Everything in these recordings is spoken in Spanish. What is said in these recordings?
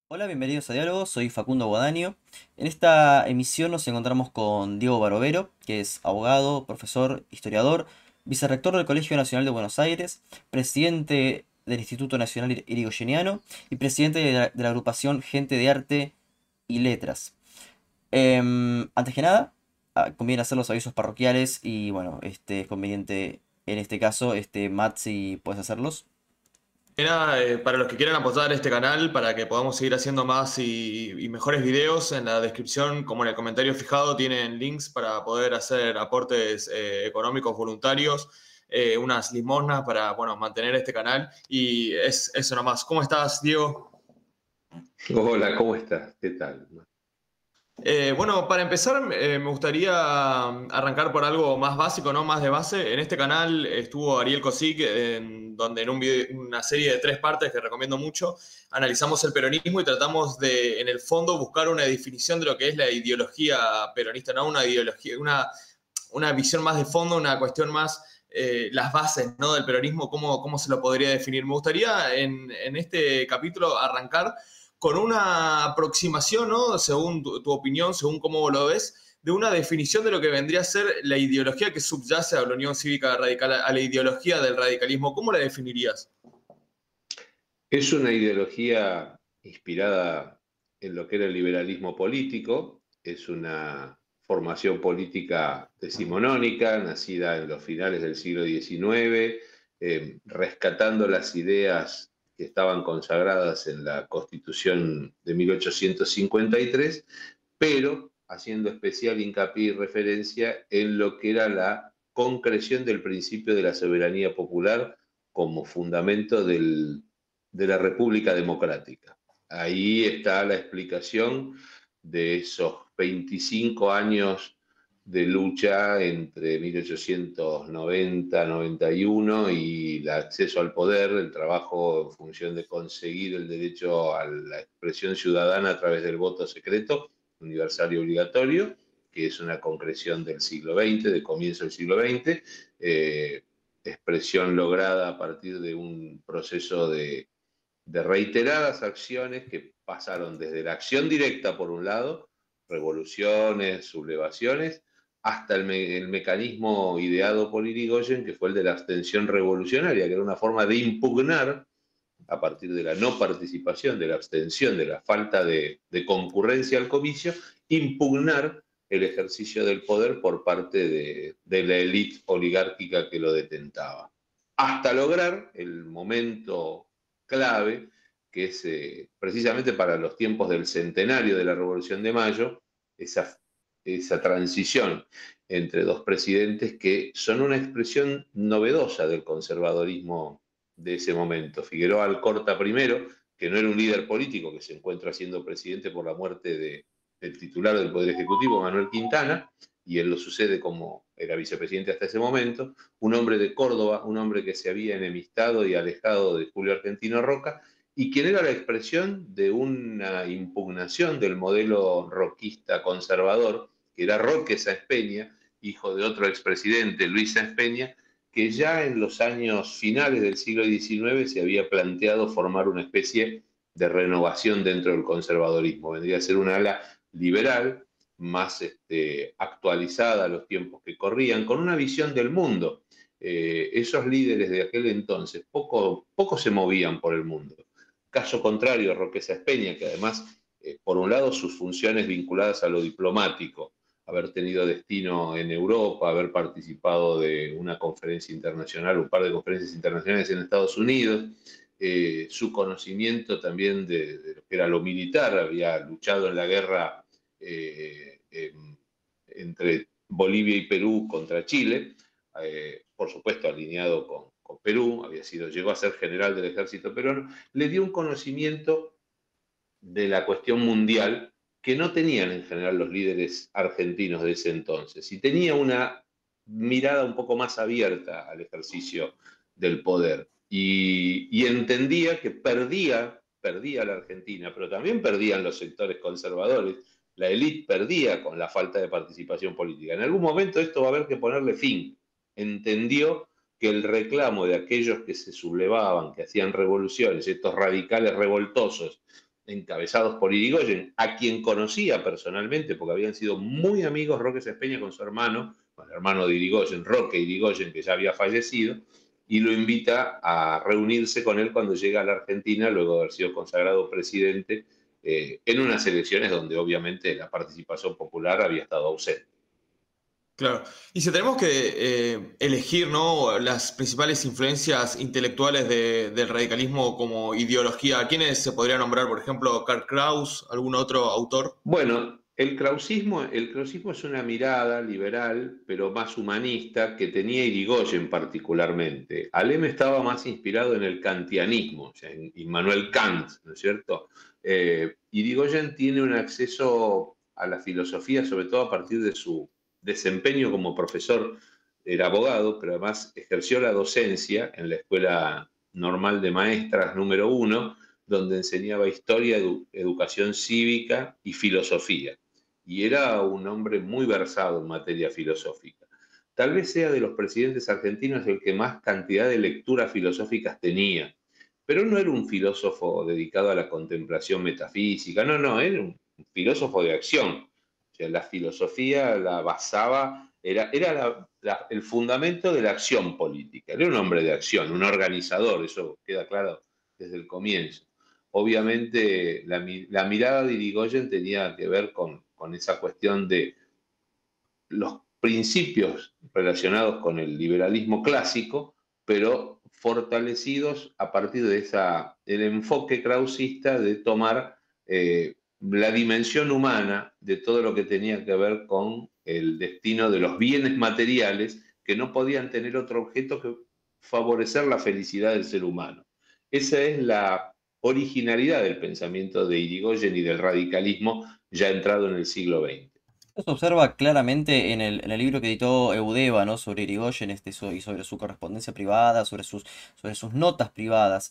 Hola, bienvenidos a Diálogo, soy Facundo Guadaño. En esta emisión nos encontramos con Diego Barovero, que es abogado, profesor, historiador, vicerrector del Colegio Nacional de Buenos Aires, presidente del Instituto Nacional Irigoyeniano y presidente de la agrupación Gente de Arte y Letras. Antes que nada, conviene hacer los avisos parroquiales y bueno, es conveniente en este caso, Matt, si puedes hacerlos. Era, para los que quieran apoyar este canal, para que podamos seguir haciendo más y mejores videos, en la descripción, como en el comentario fijado, tienen links para poder hacer aportes económicos voluntarios, unas limosnas para, bueno, mantener este canal. Y es eso nomás. ¿Cómo estás, Diego? Hola, ¿cómo estás? ¿Qué tal? Bueno, para empezar, me gustaría arrancar por algo más básico, ¿no? Más de base. En este canal estuvo Ariel Cosic, donde en una serie de 3 partes que recomiendo mucho, analizamos el peronismo y tratamos de, en el fondo, buscar una definición de lo que es la ideología peronista, ¿no? Una ideología, una visión más de fondo, una cuestión más, las bases, ¿no? Del peronismo, cómo se lo podría definir. Me gustaría en este capítulo arrancar con una aproximación, ¿no? Según tu opinión, según cómo lo ves, de una definición de lo que vendría a ser la ideología que subyace a la Unión Cívica Radical, a la ideología del radicalismo. ¿Cómo la definirías? Es una ideología inspirada en lo que era el liberalismo político, es una formación política decimonónica, nacida en los finales del siglo XIX, rescatando las ideas que estaban consagradas en la Constitución de 1853, pero haciendo especial hincapié y referencia en lo que era la concreción del principio de la soberanía popular como fundamento de la República Democrática. Ahí está la explicación de esos 25 años de lucha entre 1890-91 y el acceso al poder, el trabajo en función de conseguir el derecho a la expresión ciudadana a través del voto secreto, universal y obligatorio, que es una concreción del siglo XX, de comienzo del siglo XX, expresión lograda a partir de un proceso de reiteradas acciones que pasaron desde la acción directa, por un lado, revoluciones, sublevaciones, hasta el mecanismo ideado por Irigoyen, que fue el de la abstención revolucionaria, que era una forma de impugnar, a partir de la no participación, de la abstención, de la falta de concurrencia al comicio, impugnar el ejercicio del poder por parte de la élite oligárquica que lo detentaba. Hasta lograr el momento clave, que es precisamente para los tiempos del centenario de la Revolución de Mayo, esa transición entre dos presidentes que son una expresión novedosa del conservadorismo de ese momento. Figueroa Alcorta primero, que no era un líder político, que se encuentra siendo presidente por la muerte del titular del Poder Ejecutivo, Manuel Quintana, y él lo sucede como era vicepresidente hasta ese momento, un hombre de Córdoba, un hombre que se había enemistado y alejado de Julio Argentino Roca, y quien era la expresión de una impugnación del modelo roquista conservador, que era Roque Sáenz Peña, hijo de otro expresidente, Luis Sáenz Peña, que ya en los años finales del siglo XIX se había planteado formar una especie de renovación dentro del conservadorismo. Vendría a ser una ala liberal, más actualizada a los tiempos que corrían, con una visión del mundo. Esos líderes de aquel entonces poco se movían por el mundo. Caso contrario, Roque Sáenz Peña, que además, por un lado, sus funciones vinculadas a lo diplomático, haber tenido destino en Europa, haber participado de una conferencia internacional, un par de conferencias internacionales en Estados Unidos, su conocimiento también de lo que era lo militar, había luchado en la guerra entre Bolivia y Perú contra Chile, por supuesto alineado con Perú, llegó a ser general del ejército peruano, le dio un conocimiento de la cuestión mundial que no tenían en general los líderes argentinos de ese entonces. Y tenía una mirada un poco más abierta al ejercicio del poder. Y entendía que perdía la Argentina, pero también perdían los sectores conservadores. La élite perdía con la falta de participación política. En algún momento esto va a haber que ponerle fin. Entendió que el reclamo de aquellos que se sublevaban, que hacían revoluciones, estos radicales revoltosos, encabezados por Irigoyen, a quien conocía personalmente, porque habían sido muy amigos Roque Sespeña con su hermano, con el hermano de Irigoyen, Roque Irigoyen, que ya había fallecido, y lo invita a reunirse con él cuando llega a la Argentina, luego de haber sido consagrado presidente, en unas elecciones donde obviamente la participación popular había estado ausente. Claro. Y si tenemos que elegir, ¿no?, las principales influencias intelectuales del radicalismo como ideología, ¿quiénes se podría nombrar? Por ejemplo, Karl Kraus, ¿algún otro autor? Bueno, el krausismo es una mirada liberal, pero más humanista, que tenía Irigoyen particularmente. Alem estaba más inspirado en el kantianismo, o sea, en Immanuel Kant, ¿no es cierto? Irigoyen tiene un acceso a la filosofía, sobre todo a partir de su desempeño como profesor. Era abogado, pero además ejerció la docencia en la Escuela Normal de Maestras número 1, donde enseñaba historia, educación cívica y filosofía. Y era un hombre muy versado en materia filosófica. Tal vez sea de los presidentes argentinos el que más cantidad de lecturas filosóficas tenía, pero no era un filósofo dedicado a la contemplación metafísica, no, no, era un filósofo de acción. O sea, la filosofía la basaba, era el fundamento de la acción política. Era un hombre de acción, un organizador, eso queda claro desde el comienzo. Obviamente la mirada de Irigoyen tenía que ver con esa cuestión de los principios relacionados con el liberalismo clásico, pero fortalecidos a partir de el enfoque krausista de tomar la dimensión humana de todo lo que tenía que ver con el destino de los bienes materiales que no podían tener otro objeto que favorecer la felicidad del ser humano. Esa es la originalidad del pensamiento de Irigoyen y del radicalismo ya entrado en el siglo XX. Esto se observa claramente en el libro que editó Eudeva, ¿no? Sobre Irigoyen, y sobre su correspondencia privada, sobre sus notas privadas,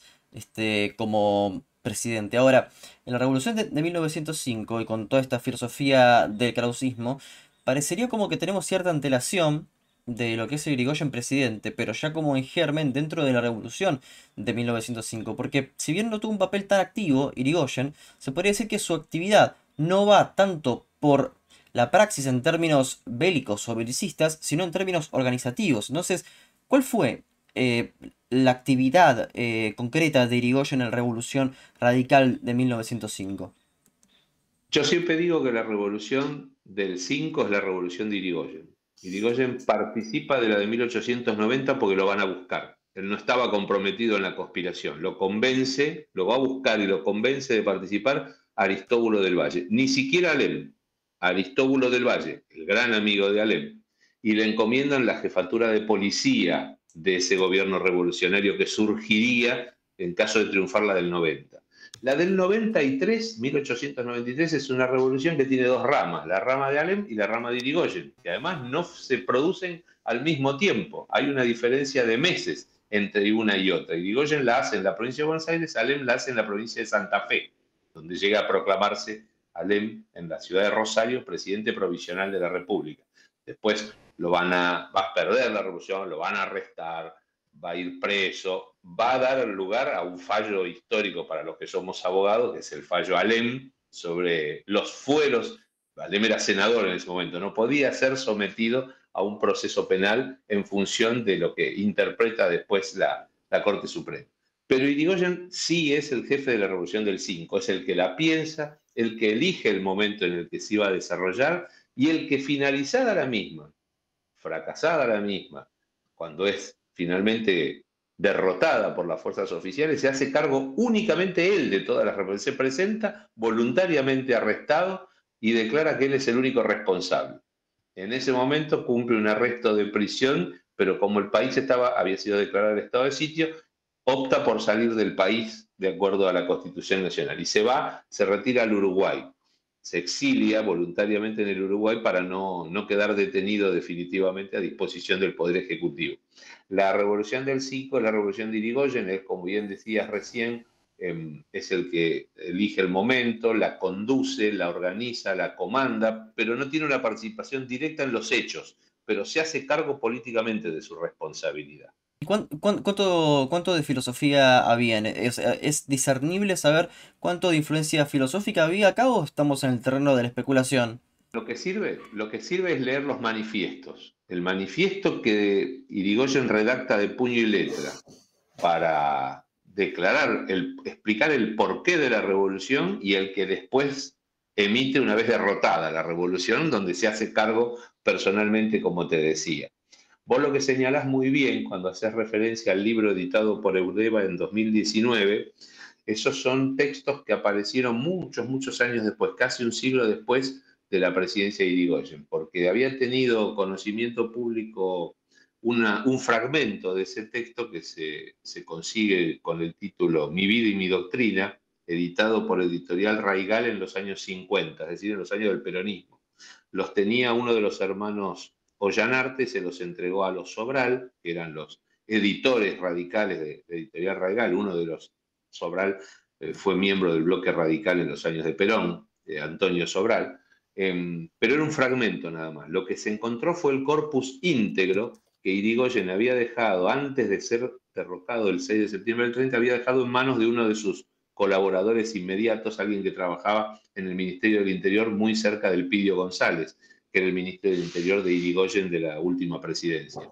como presidente. Ahora, en la Revolución de 1905 y con toda esta filosofía del krausismo, parecería como que tenemos cierta antelación de lo que es Irigoyen presidente, pero ya como en germen dentro de la Revolución de 1905, porque si bien no tuvo un papel tan activo, Irigoyen, se podría decir que su actividad no va tanto por la praxis en términos bélicos o belicistas, sino en términos organizativos. Entonces, ¿cuál fue la actividad concreta de Irigoyen en la Revolución Radical de 1905? Yo siempre digo que la revolución del 5 es la revolución de Irigoyen. Irigoyen participa de la de 1890 porque lo van a buscar. Él no estaba comprometido en la conspiración. Lo convence, lo va a buscar y lo convence de participar Aristóbulo del Valle. Ni siquiera Alem. Aristóbulo del Valle, el gran amigo de Alem. Y le encomiendan la jefatura de policía de ese gobierno revolucionario que surgiría en caso de triunfar la del 90. La del 93, 1893, es una revolución que tiene dos ramas, la rama de Alem y la rama de Irigoyen, que además no se producen al mismo tiempo. Hay una diferencia de meses entre una y otra. Irigoyen la hace en la provincia de Buenos Aires, Alem la hace en la provincia de Santa Fe, donde llega a proclamarse Alem en la ciudad de Rosario presidente provisional de la República. Después va a perder la revolución, lo van a arrestar, va a ir preso, va a dar lugar a un fallo histórico para los que somos abogados, que es el fallo Alem sobre los fueros. Alem era senador en ese momento, no podía ser sometido a un proceso penal en función de lo que interpreta después la Corte Suprema. Pero Irigoyen sí es el jefe de la Revolución del 5, es el que la piensa, el que elige el momento en el que se iba a desarrollar y el que finalizada la misma, fracasada la misma, cuando es finalmente derrotada por las fuerzas oficiales, se hace cargo únicamente él de todas las representaciones. Se presenta voluntariamente arrestado y declara que él es el único responsable. En ese momento cumple un arresto de prisión, pero como el país había sido declarado el estado de sitio, opta por salir del país de acuerdo a la Constitución Nacional y se retira al Uruguay. Se exilia voluntariamente en el Uruguay para no quedar detenido definitivamente a disposición del Poder Ejecutivo. La Revolución del 5 es la Revolución de Irigoyen, es, como bien decías recién, es el que elige el momento, la conduce, la organiza, la comanda, pero no tiene una participación directa en los hechos, pero se hace cargo políticamente de su responsabilidad. ¿Cuánto de filosofía había? ¿Es discernible saber cuánto de influencia filosófica había acá o estamos en el terreno de la especulación? Lo que sirve es leer los manifiestos. El manifiesto que Irigoyen redacta de puño y letra para explicar el porqué de la revolución y el que después emite una vez derrotada la revolución, donde se hace cargo personalmente, como te decía. Vos lo que señalás muy bien cuando haces referencia al libro editado por Eudeva en 2019, esos son textos que aparecieron muchos, muchos años después, casi un siglo después de la presidencia de Irigoyen, porque había tenido conocimiento público un fragmento de ese texto que se consigue con el título Mi vida y mi doctrina, editado por Editorial Raigal en los años 50, es decir, en los años del peronismo. Los tenía uno de los hermanos Ollanarte, se los entregó a los Sobral, que eran los editores radicales de Editorial Raigal. Uno de los Sobral fue miembro del bloque radical en los años de Perón, Antonio Sobral, pero era un fragmento nada más. Lo que se encontró fue el corpus íntegro que Irigoyen había dejado antes de ser derrocado el 6 de septiembre del 30, había dejado en manos de uno de sus colaboradores inmediatos, alguien que trabajaba en el Ministerio del Interior muy cerca del Pidio González, que era el ministro del Interior de Irigoyen de la última presidencia.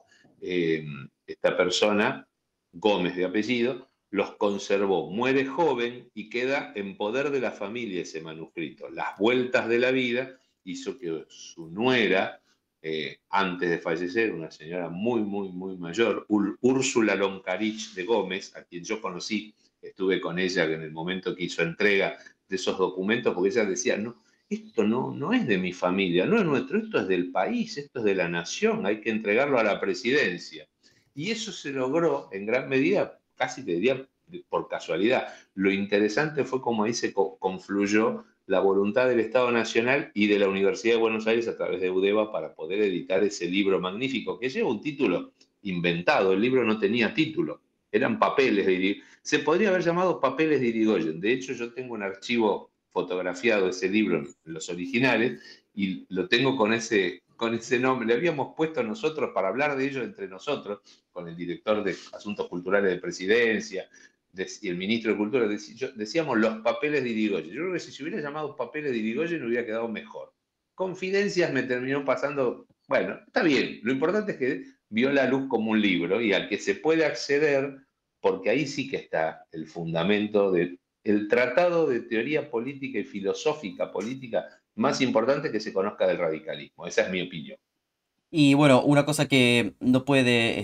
Esta persona, Gómez de apellido, los conservó, muere joven y queda en poder de la familia ese manuscrito. Las vueltas de la vida hizo que su nuera, antes de fallecer, una señora muy, muy, muy mayor, Úrsula Loncarich de Gómez, a quien yo conocí, estuve con ella en el momento que hizo entrega de esos documentos, porque ella decía, no, esto no es de mi familia, no es nuestro, esto es del país, esto es de la nación, hay que entregarlo a la presidencia. Y eso se logró en gran medida, casi te diría por casualidad. Lo interesante fue cómo ahí se confluyó la voluntad del Estado Nacional y de la Universidad de Buenos Aires a través de Eudeva para poder editar ese libro magnífico, que lleva un título inventado. El libro no tenía título, eran papeles de Irigoyen. Se podría haber llamado Papeles de Irigoyen. De hecho, yo tengo un archivo fotografiado de ese libro en los originales y lo tengo con ese nombre. Le habíamos puesto nosotros para hablar de ello entre nosotros, con el director de Asuntos Culturales de Presidencia y el ministro de Cultura, decíamos los papeles de Irigoyen. Yo creo que si se hubiera llamado papeles de Irigoyen hubiera quedado mejor. Confidencias me terminó pasando, bueno, está bien, lo importante es que vio la luz como un libro y al que se puede acceder, porque ahí sí que está el fundamento del tratado de teoría política y filosófica política más importante que se conozca del radicalismo. Esa es mi opinión. Y bueno, una cosa que no puede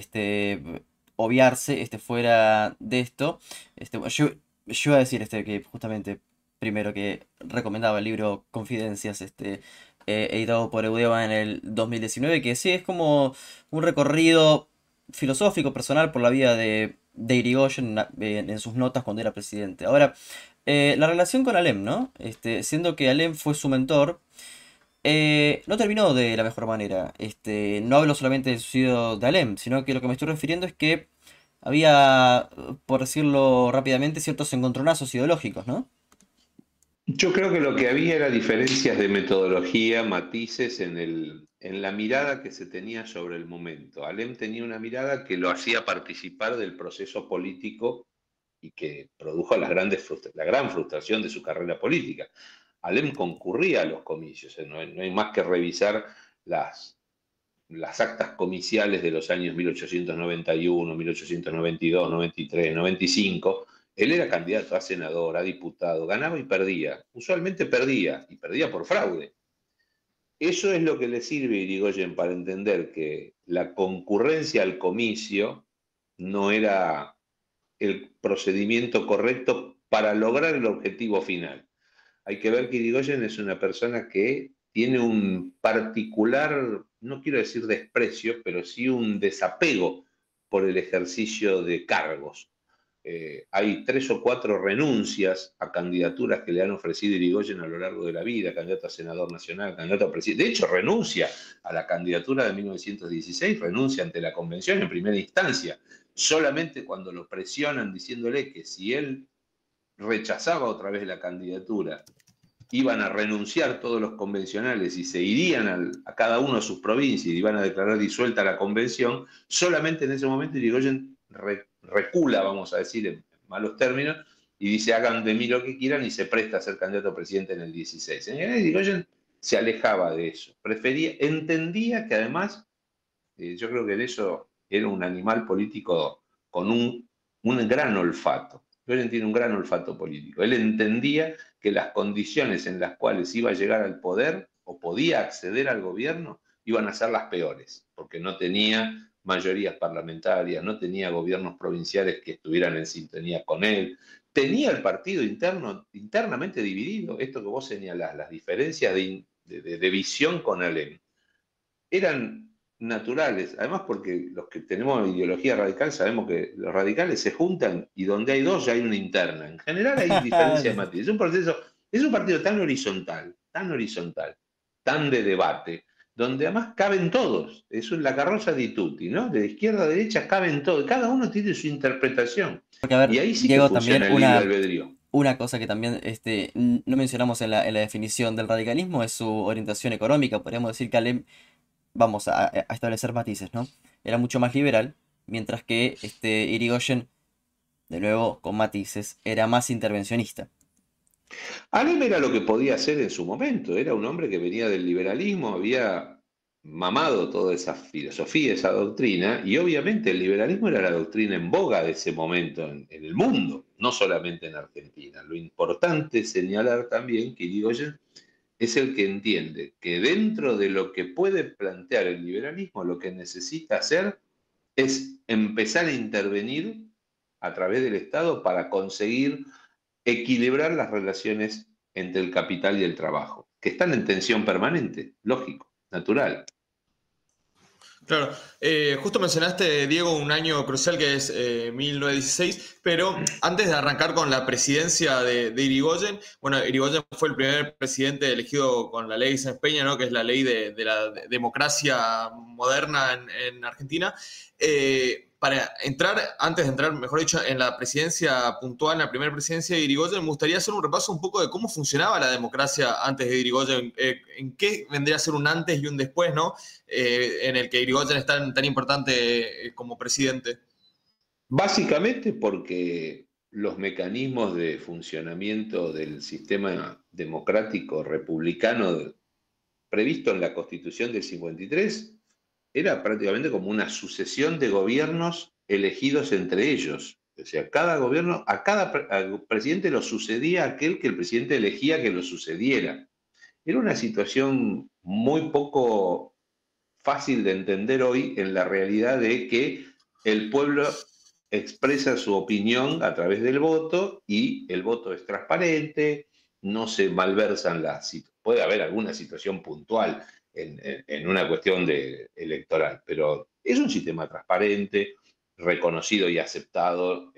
obviarse fuera de esto, yo iba a decir que justamente primero que recomendaba el libro Confidencias, editado por Eudeva en el 2019, que sí es como un recorrido filosófico, personal por la vida de Irigoyen en sus notas cuando era presidente. Ahora, la relación con Alem, ¿no? Siendo que Alem fue su mentor. No terminó de la mejor manera. No hablo solamente del suicidio de Alem, sino que lo que me estoy refiriendo es que había, por decirlo rápidamente, ciertos encontronazos ideológicos, ¿no? Yo creo que lo que había era diferencias de metodología, matices en la mirada que se tenía sobre el momento. Alem tenía una mirada que lo hacía participar del proceso político y que produjo la gran frustración de su carrera política. Alem concurría a los comicios, no hay más que revisar las actas comiciales de los años 1891, 1892, 93, 95. Él era candidato a senador, a diputado, ganaba y perdía. Usualmente perdía, y perdía por fraude. Eso es lo que le sirve a Irigoyen para entender que la concurrencia al comicio no era el procedimiento correcto para lograr el objetivo final. Hay que ver que Irigoyen es una persona que tiene un particular, no quiero decir desprecio, pero sí un desapego por el ejercicio de cargos. Hay 3 o 4 renuncias a candidaturas que le han ofrecido Irigoyen a lo largo de la vida, candidato a senador nacional, candidato a presidente. De hecho, renuncia a la candidatura de 1916, renuncia ante la convención en primera instancia, solamente cuando lo presionan diciéndole que si él rechazaba otra vez la candidatura, iban a renunciar todos los convencionales y se irían cada uno a sus provincias y iban a declarar disuelta la convención. Solamente en ese momento Irigoyen recula, vamos a decir en malos términos, y dice hagan de mí lo que quieran y se presta a ser candidato a presidente en el 16. En general, Irigoyen se alejaba de eso, entendía que además, yo creo que en eso era un animal político con un gran olfato. Irigoyen tiene un gran olfato político. Él entendía que las condiciones en las cuales iba a llegar al poder o podía acceder al gobierno iban a ser las peores, porque no tenía mayorías parlamentarias, no tenía gobiernos provinciales que estuvieran en sintonía con él, tenía el partido internamente dividido. Esto que vos señalás, las diferencias de visión con Alem, eran naturales, además porque los que tenemos ideología radical sabemos que los radicales se juntan y donde hay dos ya hay una interna. En general hay diferencias de matiz. Es un partido tan horizontal, tan de debate, donde además caben todos. Es la carroza di tutti, ¿no? De izquierda a derecha caben todos. Cada uno tiene su interpretación. Porque, a ver, Y ahí sí Diego, que funciona también el libre albedrío. una cosa que también no mencionamos en la definición del radicalismo es su orientación económica. Podríamos decir que Alem, vamos a establecer matices, ¿no? Era mucho más liberal, mientras que Irigoyen, de nuevo con matices, era más intervencionista. Alem era lo que podía hacer en su momento, era un hombre que venía del liberalismo, había mamado toda esa filosofía, esa doctrina, y obviamente el liberalismo era la doctrina en boga de ese momento en el mundo, no solamente en Argentina. Lo importante es señalar también que Irigoyen es el que entiende que dentro de lo que puede plantear el liberalismo, lo que necesita hacer es empezar a intervenir a través del Estado para conseguir equilibrar las relaciones entre el capital y el trabajo, que están en tensión permanente, lógico, natural. Claro, justo mencionaste, Diego, un año crucial que es 1916, pero antes de arrancar con la presidencia de Irigoyen, bueno, Irigoyen fue el primer presidente elegido con la ley Sáenz Peña, ¿no? Que es la ley de la democracia moderna en Argentina. Para entrar, antes de entrar, mejor dicho, en la presidencia puntual, en la primera presidencia de Irigoyen, me gustaría hacer un repaso un poco de cómo funcionaba la democracia antes de Irigoyen, en qué vendría a ser un antes y un después, ¿no? En el que Irigoyen es tan importante como presidente. Básicamente porque los mecanismos de funcionamiento del sistema democrático republicano previsto en la Constitución del 53 era prácticamente como una sucesión de gobiernos elegidos entre ellos. O sea, cada gobierno, al presidente lo sucedía aquel que el presidente elegía que lo sucediera. Era una situación muy poco fácil de entender hoy en la realidad de que el pueblo expresa su opinión a través del voto y el voto es transparente, no se malversan las situaciones. Puede haber alguna situación puntual en una cuestión electoral, pero es un sistema transparente, reconocido y aceptado.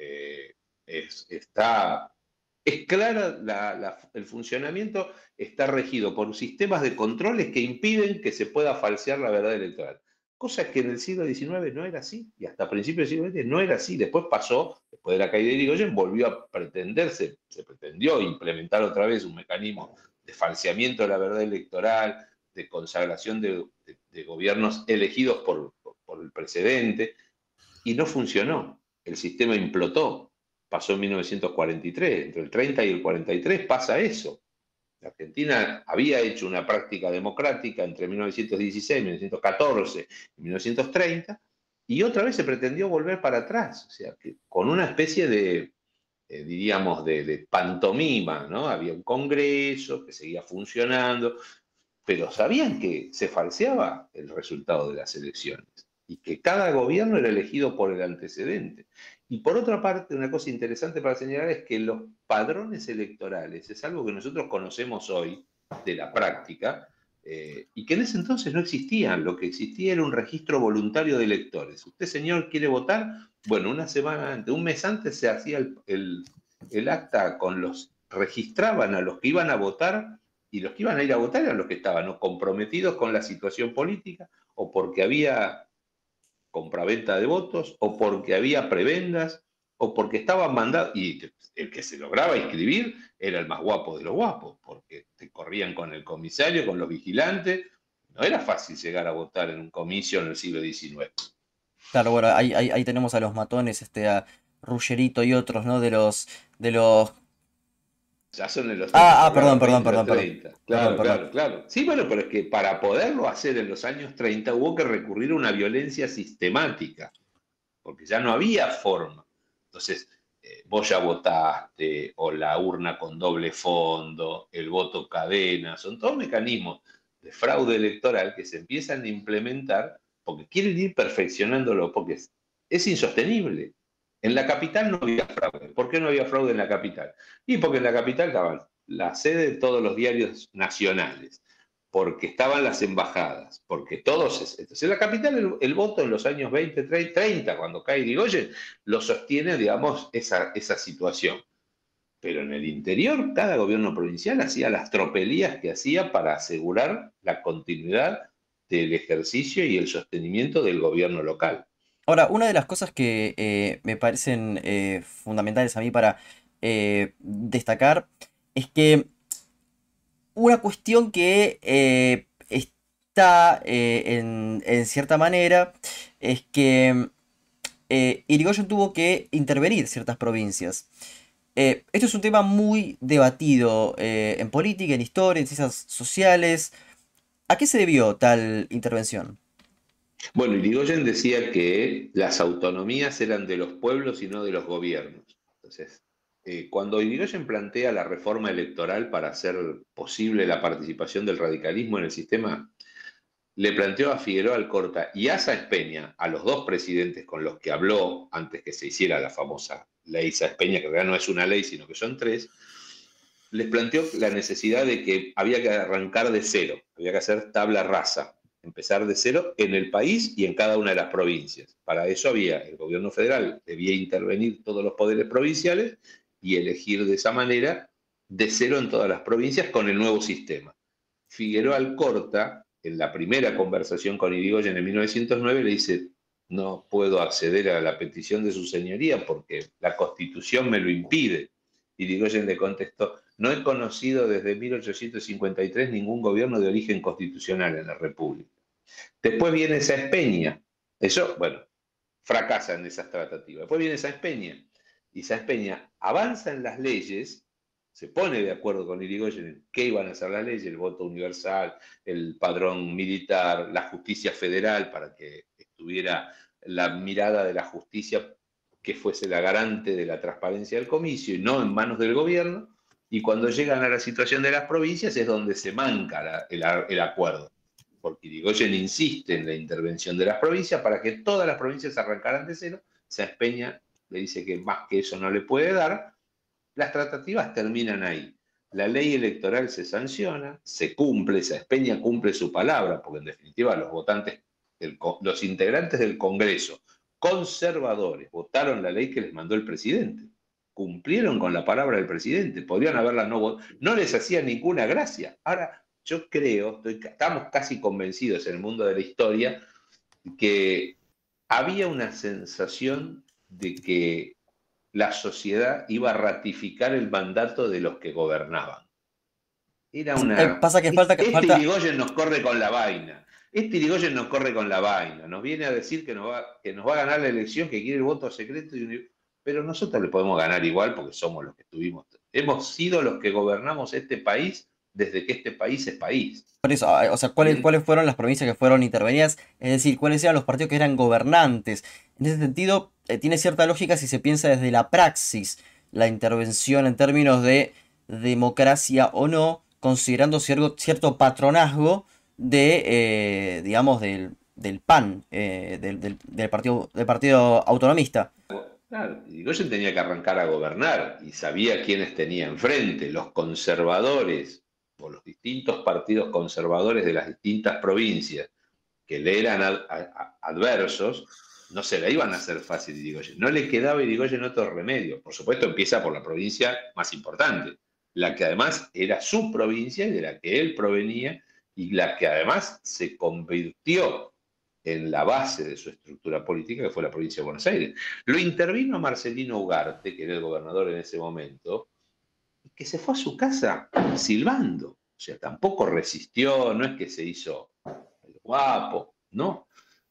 Es clara el funcionamiento, está regido por sistemas de controles que impiden que se pueda falsear la verdad electoral. Cosa que en el siglo XIX no era así, y hasta principios del siglo XX no era así. Después pasó, después de la caída de Irigoyen, volvió a se pretendió implementar otra vez un mecanismo de falseamiento de la verdad electoral, de consagración de gobiernos elegidos por el precedente, y no funcionó. El sistema implotó. Pasó en 1943, entre el 30 y el 43 pasa eso. La Argentina había hecho una práctica democrática entre 1916, 1914 y 1930, y otra vez se pretendió volver para atrás, o sea, que con una especie diríamos, de pantomima, ¿no? Había un congreso que seguía funcionando, pero sabían que se falseaba el resultado de las elecciones y que cada gobierno era elegido por el antecedente. Y por otra parte, una cosa interesante para señalar es que los padrones electorales es algo que nosotros conocemos hoy de la práctica y que en ese entonces no existían. Lo que existía era un registro voluntario de electores. Usted, señor, quiere votar. Bueno, una semana antes, un mes antes se hacía el acta con registraban a los que iban a votar, y los que iban a ir a votar eran los que estaban ¿no? comprometidos con la situación política o porque había compraventa de votos, o porque había prebendas, o porque estaban mandados, y el que se lograba inscribir era el más guapo de los guapos, porque te corrían con el comisario, con los vigilantes, no era fácil llegar a votar en un comicio en el siglo XIX. Claro, bueno, ahí tenemos a los matones, a Ruggerito y otros, ¿no? De los. Ya son en los 30, Ah, pero ah, claro, perdón, los perdón, 20, los perdón, perdón. 30. Perdón, Claro, perdón. claro, claro. Sí, bueno, pero es que para poderlo hacer en los años 30 hubo que recurrir a una violencia sistemática, porque ya no había forma. Entonces, vos ya votaste, o la urna con doble fondo, el voto cadena, son todos mecanismos de fraude electoral que se empiezan a implementar porque quieren ir perfeccionándolo, porque es insostenible. En la capital no había fraude. ¿Por qué no había fraude en la capital? Y porque en la capital estaban la sede de todos los diarios nacionales, porque estaban las embajadas, porque todos. Entonces, en la capital el voto en los años 20, 30, cuando cae Irigoyen, lo sostiene, digamos, esa situación. Pero en el interior, cada gobierno provincial hacía las tropelías que hacía para asegurar la continuidad del ejercicio y el sostenimiento del gobierno local. Ahora, una de las cosas que me parecen fundamentales a mí para destacar es que una cuestión que está en cierta manera es que Irigoyen tuvo que intervenir ciertas provincias. Esto es un tema muy debatido en política, en historia, en ciencias sociales. ¿A qué se debió tal intervención? Bueno, Irigoyen decía que las autonomías eran de los pueblos y no de los gobiernos. Entonces, cuando Irigoyen plantea la reforma electoral para hacer posible la participación del radicalismo en el sistema, le planteó a Figueroa Alcorta y a Sáenz Peña, a los dos presidentes con los que habló antes que se hiciera la famosa ley Sáenz Peña, que en realidad no es una ley, sino que son tres, les planteó la necesidad de que había que arrancar de cero, había que hacer tabla rasa, empezar de cero en el país y en cada una de las provincias. Para eso había, el gobierno federal debía intervenir todos los poderes provinciales y elegir de esa manera de cero en todas las provincias con el nuevo sistema. Figueroa Alcorta, en la primera conversación con Irigoyen en 1909, le dice, no puedo acceder a la petición de su señoría porque la constitución me lo impide. Irigoyen le contestó, no he conocido desde 1853 ningún gobierno de origen constitucional en la República. Después viene Sáenz Peña. Eso, bueno, fracasa en esas tratativas. Después viene Sáenz Peña. Y Sáenz Peña avanza en las leyes, se pone de acuerdo con Irigoyen en qué iban a ser las leyes, el voto universal, el padrón militar, la justicia federal, para que estuviera la mirada de la justicia que fuese la garante de la transparencia del comicio y no en manos del gobierno. Y cuando llegan a la situación de las provincias es donde se manca el acuerdo, porque Irigoyen insiste en la intervención de las provincias para que todas las provincias arrancaran de cero. Sáenz Peña le dice que más que eso no le puede dar. Las tratativas terminan ahí. La ley electoral se sanciona, se cumple, Sáenz Peña cumple su palabra, porque en definitiva los votantes, los integrantes del Congreso conservadores votaron la ley que les mandó el presidente. Cumplieron con la palabra del presidente. Podrían haberla no votado. No les hacía ninguna gracia. Ahora, yo creo, estamos casi convencidos en el mundo de la historia que había una sensación de que la sociedad iba a ratificar el mandato de los que gobernaban. Era una. Pasa que Este falta. Irigoyen nos corre con la vaina. Este Irigoyen nos corre con la vaina. Nos viene a decir que nos va a ganar la elección, que quiere el voto secreto. Pero nosotros le podemos ganar igual porque somos los que estuvimos. Hemos sido los que gobernamos este país desde que este país es país. Por eso, o sea, Y ¿cuáles fueron las provincias que fueron intervenidas? Es decir, ¿cuáles eran los partidos que eran gobernantes? En ese sentido, tiene cierta lógica si se piensa desde la praxis, la intervención en términos de democracia o no, considerando cierto patronazgo digamos, del PAN, del partido autonomista. claro, Irigoyen tenía que arrancar a gobernar y sabía quiénes tenía enfrente, los conservadores o los distintos partidos conservadores de las distintas provincias que le eran adversos, no se la iban a hacer fácil a Irigoyen. No le quedaba a Irigoyen otro remedio. Por supuesto, empieza por la provincia más importante, la que además era su provincia y de la que él provenía y la que además se convirtió en la base de su estructura política, que fue la provincia de Buenos Aires. Lo intervino Marcelino Ugarte, que era el gobernador en ese momento, que se fue a su casa silbando. O sea, tampoco resistió, no es que se hizo el guapo, ¿no?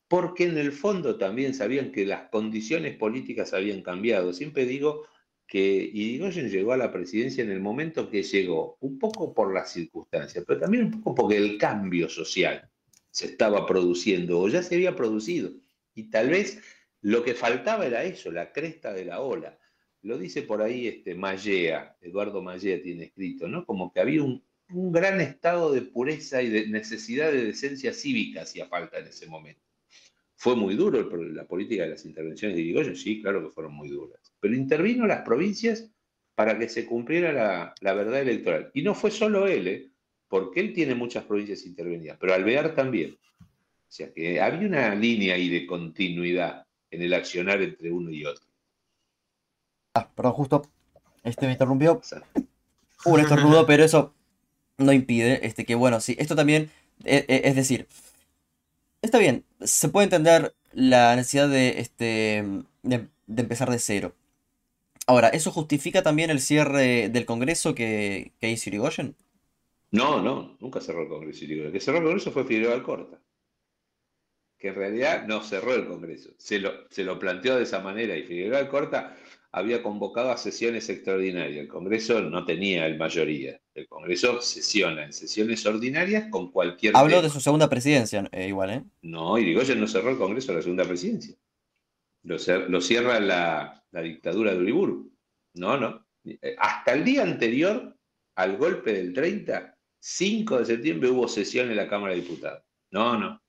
porque en el fondo también sabían que las condiciones políticas habían cambiado. Siempre digo que Irigoyen llegó a la presidencia en el momento que llegó, un poco por las circunstancias, pero también un poco porque el cambio social se estaba produciendo o ya se había producido. Y tal vez lo que faltaba era eso, la cresta de la ola. Lo dice por ahí Mallea, Eduardo Mallea tiene escrito, ¿no? Como que había un gran estado de pureza y de necesidad de decencia cívica hacía falta en ese momento. Fue muy duro la política de las intervenciones de Irigoyen, sí, claro que fueron muy duras. Pero intervino las provincias para que se cumpliera la verdad electoral. Y no fue solo él, porque él tiene muchas provincias intervenidas, pero Alvear también. O sea que había una línea ahí de continuidad en el accionar entre uno y otro. Perdón, justo me interrumpió O sea, un estornudo, pero eso no impide que, bueno, sí, esto también, es decir, está bien, se puede entender la necesidad de empezar de cero. Ahora, ¿eso justifica también el cierre del Congreso que hizo Irigoyen? no, nunca cerró el Congreso. El que cerró el Congreso fue Figueroa Alcorta, que en realidad no cerró el Congreso, se lo planteó de esa manera y Figueroa Alcorta había convocado a sesiones extraordinarias. El Congreso no tenía el mayoría. El Congreso sesiona en sesiones ordinarias con cualquier Habló de tema. su segunda presidencia, igual, ¿eh? No, Irigoyen no cerró el Congreso de la segunda presidencia. Lo cierra la dictadura de Uriburu. No. Hasta el día anterior al golpe del 30, 5 de septiembre, hubo sesión en la Cámara de Diputados. No.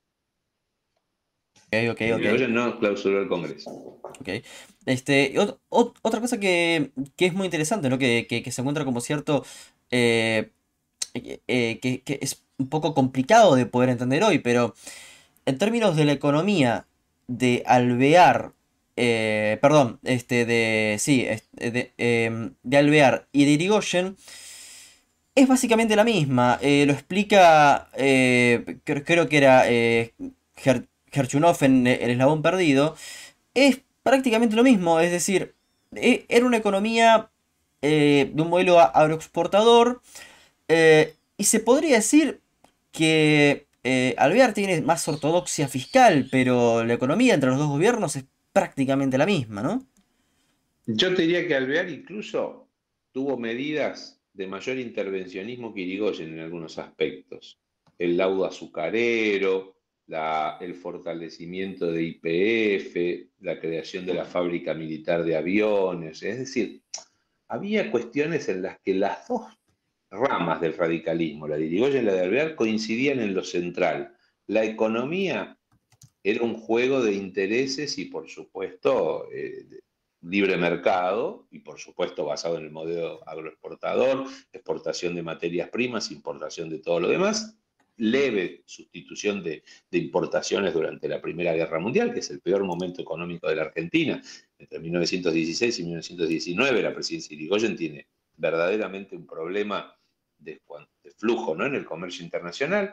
Ok. Irigoyen no clausuró el Congreso. Ok. Otra cosa que es muy interesante, ¿no? Que se encuentra como cierto, eh, que es un poco complicado de poder entender hoy, pero en términos de la economía de Alvear, perdón, sí, de Alvear y de Irigoyen, es básicamente la misma. Lo explica, creo que era Gerchunov en El Eslabón Perdido. Es prácticamente lo mismo, es decir, era una economía de un modelo agroexportador, y se podría decir que Alvear tiene más ortodoxia fiscal, pero la economía entre los dos gobiernos es prácticamente la misma, ¿no? Yo te diría que Alvear incluso tuvo medidas de mayor intervencionismo que Irigoyen en algunos aspectos. El laudo azucarero, el fortalecimiento de YPF, la creación de la fábrica militar de aviones. Es decir, había cuestiones en las que las dos ramas del radicalismo, la de Irigoyen y la de Alvear, coincidían en lo central. La economía era un juego de intereses y, por supuesto, libre mercado y, por supuesto, basado en el modelo agroexportador, exportación de materias primas, importación de todo lo demás, leve sustitución de importaciones durante la Primera Guerra Mundial, que es el peor momento económico de la Argentina. Entre 1916 y 1919, la presidencia de Irigoyen tiene verdaderamente un problema de flujo, ¿no?, en el comercio internacional.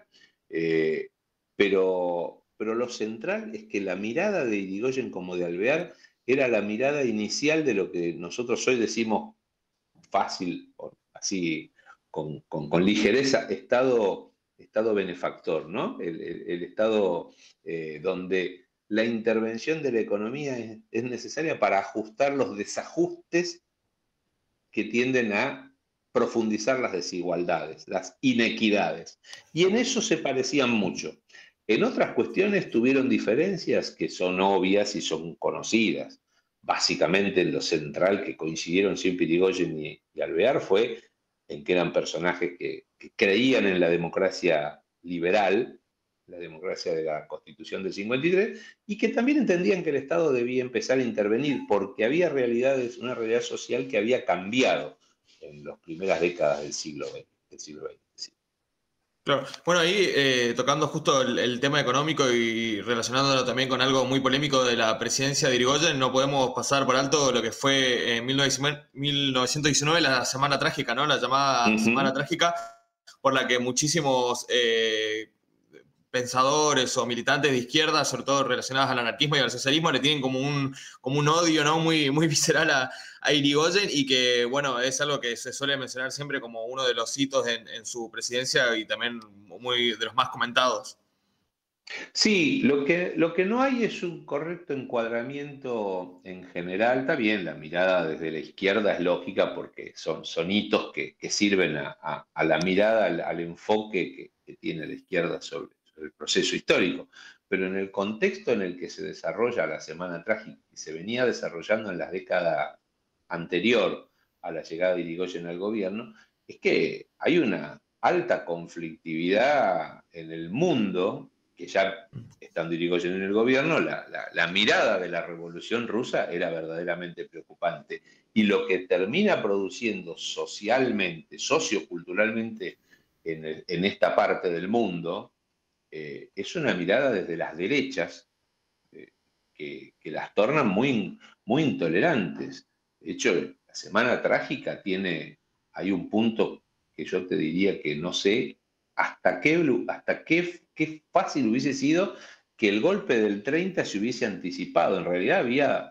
Pero lo central es que la mirada de Irigoyen como de Alvear era la mirada inicial de lo que nosotros hoy decimos fácil, así con ligereza, estado benefactor, ¿no? El estado donde la intervención de la economía es necesaria para ajustar los desajustes que tienden a profundizar las desigualdades, las inequidades. Y en eso se parecían mucho. En otras cuestiones tuvieron diferencias que son obvias y son conocidas. Básicamente en lo central que coincidieron siempre Irigoyen y Alvear fue en que eran personajes que creían en la democracia liberal, la democracia de la Constitución del 53, y que también entendían que el Estado debía empezar a intervenir porque había realidades, una realidad social que había cambiado en las primeras décadas del siglo XX. Sí. Claro. Bueno, ahí tocando justo el tema económico y relacionándolo también con algo muy polémico de la presidencia de Irigoyen, no podemos pasar por alto lo que fue en 1919 la Semana Trágica, ¿no? La llamada Semana Uh-huh. Trágica, por la que muchísimos pensadores o militantes de izquierda, sobre todo relacionados al anarquismo y al socialismo, le tienen como un odio, ¿no?, muy visceral a Irigoyen, y que, bueno, es algo que se suele mencionar siempre como uno de los hitos en su presidencia y también muy de los más comentados. Sí, lo que no hay es un correcto encuadramiento en general. Está bien, la mirada desde la izquierda es lógica porque son hitos que sirven a la mirada, al enfoque que tiene la izquierda sobre el proceso histórico. Pero en el contexto en el que se desarrolla la Semana Trágica y se venía desarrollando en la década anterior a la llegada de Irigoyen al gobierno, es que hay una alta conflictividad en el mundo que ya estando Irigoyen en el gobierno, la mirada de la revolución rusa era verdaderamente preocupante. Y lo que termina produciendo socialmente, socioculturalmente en esta parte del mundo, es una mirada desde las derechas eh, que las tornan muy intolerantes. De hecho, la Semana Trágica hay un punto que yo te diría que no sé qué fácil hubiese sido que el golpe del 30 se hubiese anticipado. En realidad había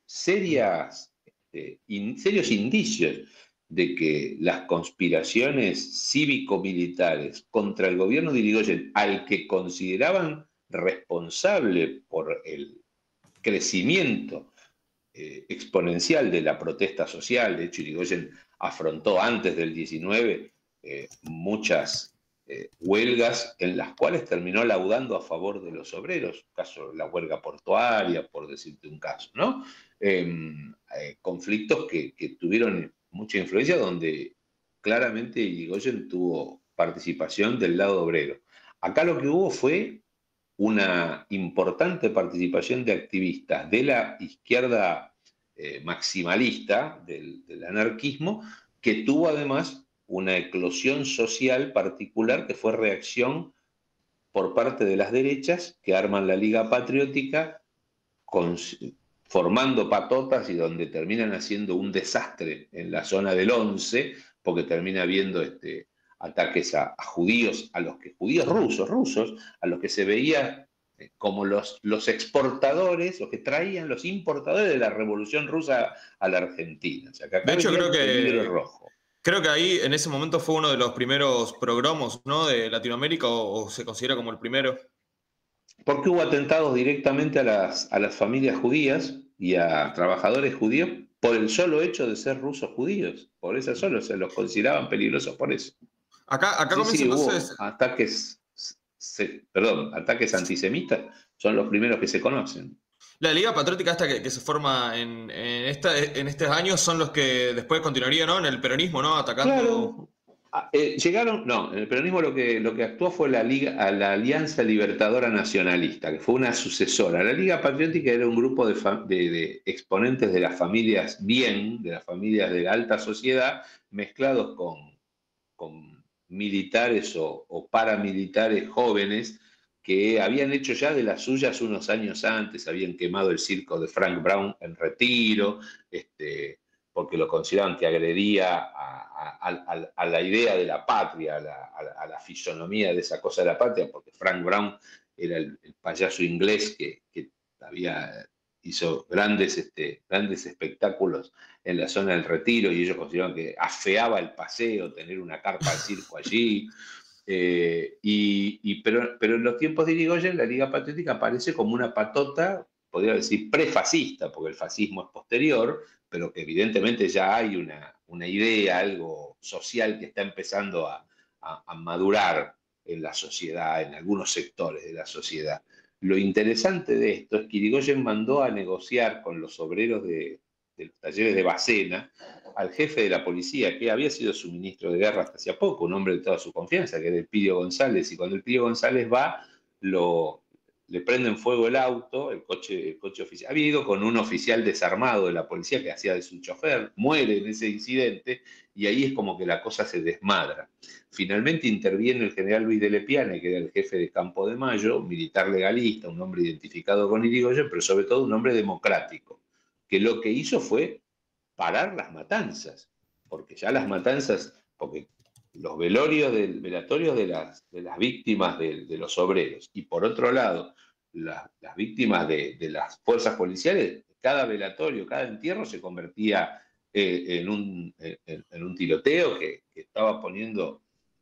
serios indicios de que las conspiraciones cívico-militares contra el gobierno de Irigoyen, al que consideraban responsable por el crecimiento exponencial de la protesta social. De hecho, Irigoyen afrontó antes del 19 muchas huelgas en las cuales terminó laudando a favor de los obreros, caso la huelga portuaria, por decirte un caso, ¿no? Conflictos que tuvieron mucha influencia, donde claramente Irigoyen tuvo participación del lado obrero. Acá lo que hubo fue una importante participación de activistas de la izquierda maximalista, del anarquismo, que tuvo además una eclosión social particular que fue reacción por parte de las derechas que arman la Liga Patriótica con, formando patotas y donde terminan haciendo un desastre en la zona del 11, porque termina habiendo ataques a judíos, judíos rusos, a los que se veía como los exportadores, los que traían los importadores de la Revolución Rusa a la Argentina. O sea, que De acá hecho, venía el libro rojo. creo que ahí en ese momento fue uno de los primeros progromos, ¿no? De Latinoamérica, o se considera como el primero. Porque hubo atentados directamente a las familias judías y a trabajadores judíos por el solo hecho de ser rusos judíos. Por eso solo se los consideraban peligrosos por eso. Acá Sí, comienza sí, entonces. hubo ataques antisemitas, son los primeros que se conocen. La Liga Patriótica esta que se forma en estos años son los que después continuaría, ¿no? En el peronismo, ¿no? Atacando. Claro, llegaron, no, en el peronismo lo que actuó fue la Alianza Libertadora Nacionalista, que fue una sucesora. La Liga Patriótica era un grupo de exponentes de las familias de las familias de la alta sociedad, mezclados con militares o paramilitares jóvenes que habían hecho ya de las suyas unos años antes, habían quemado el circo de Frank Brown en Retiro, porque lo consideraban que agredía a la idea de la patria, a la fisonomía de esa cosa de la patria, porque Frank Brown era el payaso inglés que hizo grandes espectáculos en la zona del Retiro y ellos consideraban que afeaba el paseo tener una carpa de circo allí. Pero en los tiempos de Irigoyen la Liga Patriótica aparece como una patota, podría decir prefascista, porque el fascismo es posterior, pero que evidentemente ya hay una idea, algo social que está empezando a madurar en la sociedad, en algunos sectores de la sociedad. Lo interesante de esto es que Irigoyen mandó a negociar con los obreros de los talleres de Bacena al jefe de la policía, que había sido su ministro de guerra hasta hacía poco, un hombre de toda su confianza, que era Elpidio González, y cuando Elpidio González va, le prenden fuego el auto, el coche oficial. Había ido con un oficial desarmado de la policía que hacía de su chofer, muere en ese incidente, y ahí es como que la cosa se desmadra. Finalmente interviene el general Luis de Lepiane, que era el jefe de Campo de Mayo, militar legalista, un hombre identificado con Irigoyen, pero sobre todo un hombre democrático, que lo que hizo fue parar las matanzas, porque ya las matanzas, porque los velatorios de las víctimas de los obreros, y por otro lado, las víctimas de las fuerzas policiales, cada velatorio, cada entierro se convertía en un tiroteo que estaba poniendo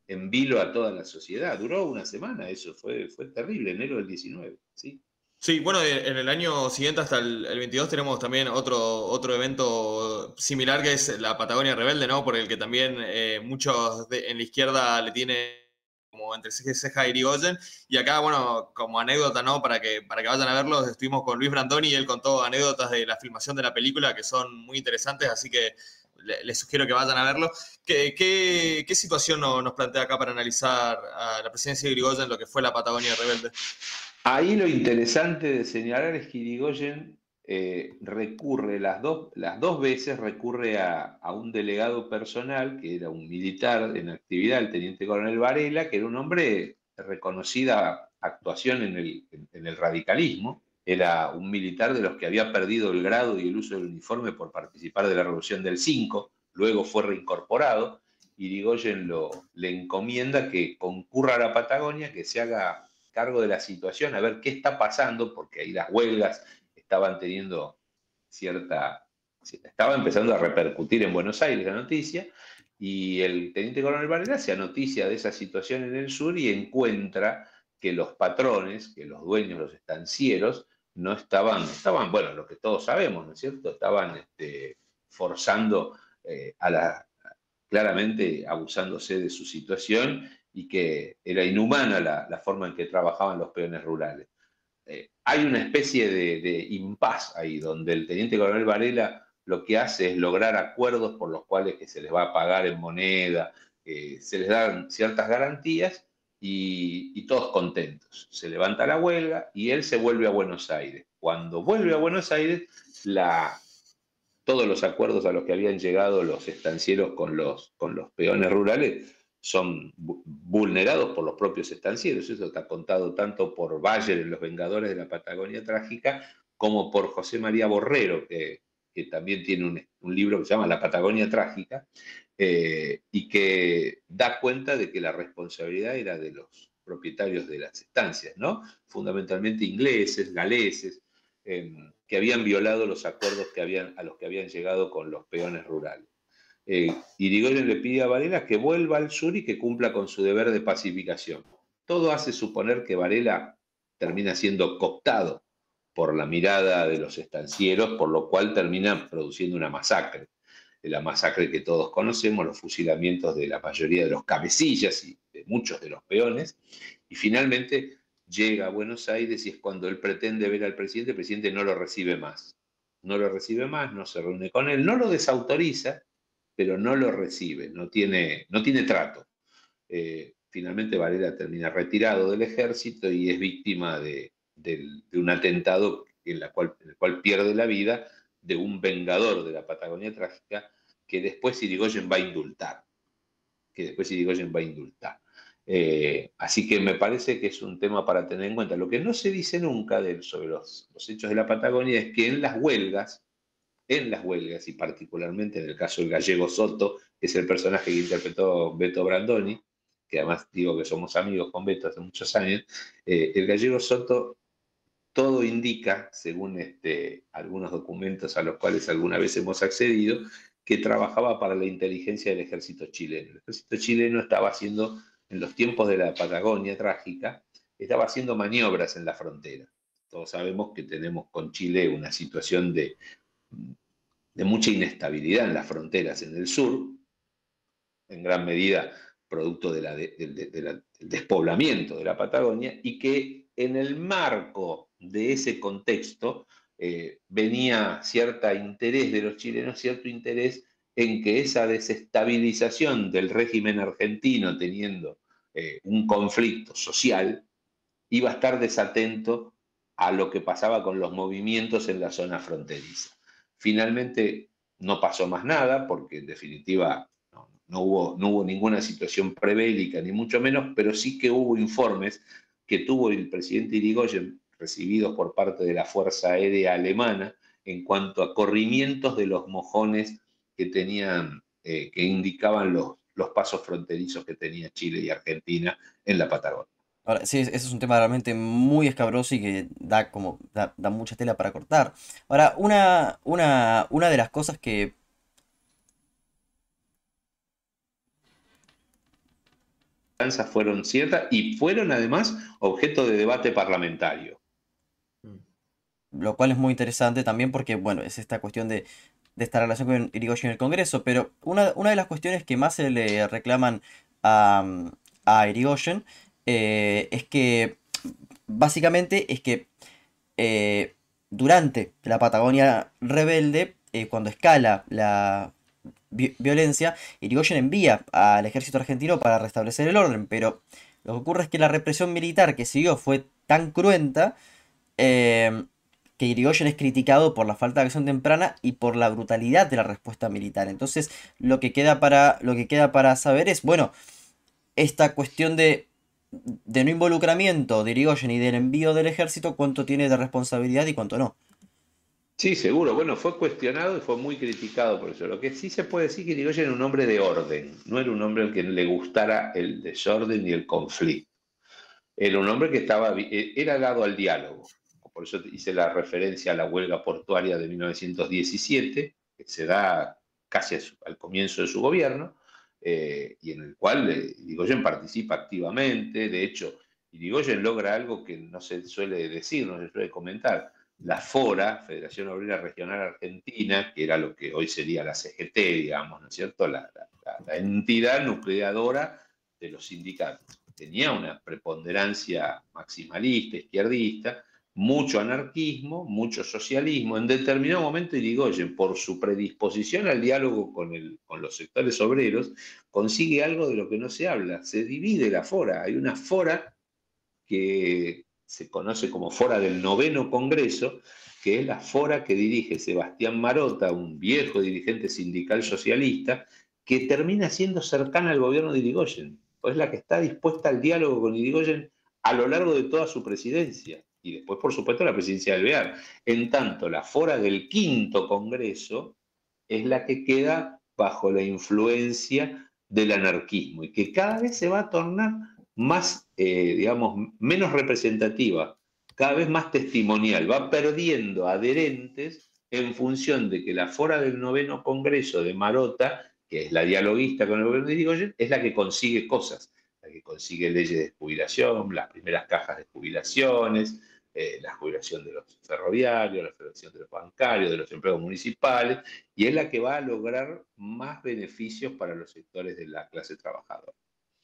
en vilo a toda la sociedad. Duró una semana, eso fue terrible, enero del 19, ¿sí? Sí, bueno, en el año siguiente hasta el 22 tenemos también otro evento similar que es la Patagonia Rebelde, ¿no? Por el que también muchos en la izquierda le tienen como entre ceja y ceja a Irigoyen. Y acá, bueno, como anécdota, ¿no? Para que vayan a verlo, estuvimos con Luis Brandoni y él contó anécdotas de la filmación de la película que son muy interesantes, así que les sugiero que vayan a verlo. ¿Qué situación nos plantea acá para analizar a la presidencia de Irigoyen lo que fue la Patagonia Rebelde? Ahí lo interesante de señalar es que Irigoyen recurre las dos veces recurre a un delegado personal, que era un militar en actividad, el teniente coronel Varela, que era un hombre de reconocida actuación en el radicalismo, era un militar de los que había perdido el grado y el uso del uniforme por participar de la Revolución del 5, luego fue reincorporado. Irigoyen le encomienda que concurra a la Patagonia, que se haga cargo de la situación, a ver qué está pasando, porque ahí las huelgas estaban teniendo estaba empezando a repercutir en Buenos Aires la noticia, y el teniente coronel Varela se anoticia de esa situación en el sur y encuentra que los patrones, que los dueños, los estancieros, no estaban, bueno, lo que todos sabemos, ¿no es cierto? Estaban forzando claramente abusándose de su situación y que era inhumana la forma en que trabajaban los peones rurales. Hay una especie de impas ahí, donde el teniente coronel Varela lo que hace es lograr acuerdos por los cuales que se les va a pagar en moneda, se les dan ciertas garantías y todos contentos. Se levanta la huelga y él se vuelve a Buenos Aires. Cuando vuelve a Buenos Aires, todos los acuerdos a los que habían llegado los estancieros con los peones rurales son vulnerados por los propios estancieros. Eso está contado tanto por Bayer en Los Vengadores de la Patagonia Trágica, como por José María Borrero, que también tiene un libro que se llama La Patagonia Trágica, y que da cuenta de que la responsabilidad era de los propietarios de las estancias, ¿no? Fundamentalmente ingleses, galeses, que habían violado los acuerdos a los que habían llegado con los peones rurales. Irigoyen le pide a Varela que vuelva al sur y que cumpla con su deber de pacificación. Todo hace suponer que Varela termina siendo cooptado por la mirada de los estancieros, por lo cual termina produciendo una masacre. La masacre que todos conocemos, los fusilamientos de la mayoría de los cabecillas y de muchos de los peones, y finalmente llega a Buenos Aires y es cuando él pretende ver al presidente, el presidente no lo recibe más. No lo recibe más, no se reúne con él, no lo desautoriza, pero no lo recibe, no tiene trato. Finalmente Varela termina retirado del ejército y es víctima de un atentado en el cual pierde la vida de un vengador de la Patagonia Trágica que después Irigoyen va a indultar. Así que me parece que es un tema para tener en cuenta. Lo que no se dice nunca sobre los hechos de la Patagonia es que en las huelgas, y particularmente en el caso del gallego Soto, que es el personaje que interpretó Beto Brandoni, que además digo que somos amigos con Beto hace muchos años, el gallego Soto, todo indica, según algunos documentos a los cuales alguna vez hemos accedido, que trabajaba para la inteligencia del ejército chileno. El ejército chileno estaba haciendo, en los tiempos de la Patagonia Trágica, estaba haciendo maniobras en la frontera. Todos sabemos que tenemos con Chile una situación de mucha inestabilidad en las fronteras en el sur, en gran medida producto del despoblamiento de la Patagonia, y que en el marco de ese contexto venía cierto interés de los chilenos, cierto interés en que esa desestabilización del régimen argentino teniendo un conflicto social iba a estar desatento a lo que pasaba con los movimientos en la zona fronteriza. Finalmente no pasó más nada, porque en definitiva no hubo ninguna situación prebélica, ni mucho menos, pero sí que hubo informes que tuvo el presidente Irigoyen recibidos por parte de la Fuerza Aérea Alemana en cuanto a corrimientos de los mojones que que indicaban los pasos fronterizos que tenía Chile y Argentina en la Patagonia. Ahora, sí, ese es un tema realmente muy escabroso y que da mucha tela para cortar. Ahora, una de las cosas que esperanzas fueron ciertas y fueron además objeto de debate parlamentario. Lo cual es muy interesante también porque, bueno, es esta cuestión de esta relación con Irigoyen en el Congreso, pero una de las cuestiones que más se le reclaman a Irigoyen es que, básicamente, es que durante la Patagonia rebelde, cuando escala la violencia, Irigoyen envía al ejército argentino para restablecer el orden, pero lo que ocurre es que la represión militar que siguió fue tan cruenta eh, que Irigoyen es criticado por la falta de acción temprana y por la brutalidad de la respuesta militar. Entonces, lo que queda para saber es, bueno, esta cuestión de no involucramiento de Irigoyen y del envío del ejército, cuánto tiene de responsabilidad y cuánto no. Sí, seguro. Bueno, fue cuestionado y fue muy criticado por eso. Lo que sí se puede decir que Irigoyen era un hombre de orden, no era un hombre al que le gustara el desorden ni el conflicto. Era un hombre que era dado al diálogo. Por eso hice la referencia a la huelga portuaria de 1917, que se da casi al comienzo de su gobierno, y en el cual Irigoyen participa activamente. De hecho, Irigoyen logra algo que no se suele decir, no se suele comentar. La FORA, Federación Obrera Regional Argentina, que era lo que hoy sería la CGT, digamos, ¿no es cierto? La entidad nucleadora de los sindicatos. Tenía una preponderancia maximalista, izquierdista, mucho anarquismo, mucho socialismo. En determinado momento Irigoyen, por su predisposición al diálogo con los sectores obreros, consigue algo de lo que no se habla. Se divide la fora. Hay una fora que se conoce como fora del noveno Congreso, que es la fora que dirige Sebastián Marota, un viejo dirigente sindical socialista, que termina siendo cercana al gobierno de Irigoyen. Es la que está dispuesta al diálogo con Irigoyen a lo largo de toda su presidencia. Y después, por supuesto, la presidencia de Alvear. En tanto, la fora del quinto Congreso es la que queda bajo la influencia del anarquismo y que cada vez se va a tornar más, digamos, menos representativa, cada vez más testimonial, va perdiendo adherentes en función de que la fora del noveno Congreso de Marota, que es la dialoguista con el gobierno de Irigoyen, es la que consigue cosas, la que consigue leyes de jubilación, las primeras cajas de jubilaciones, la jubilación de los ferroviarios, la jubilación de los bancarios, de los empleados municipales, y es la que va a lograr más beneficios para los sectores de la clase trabajadora.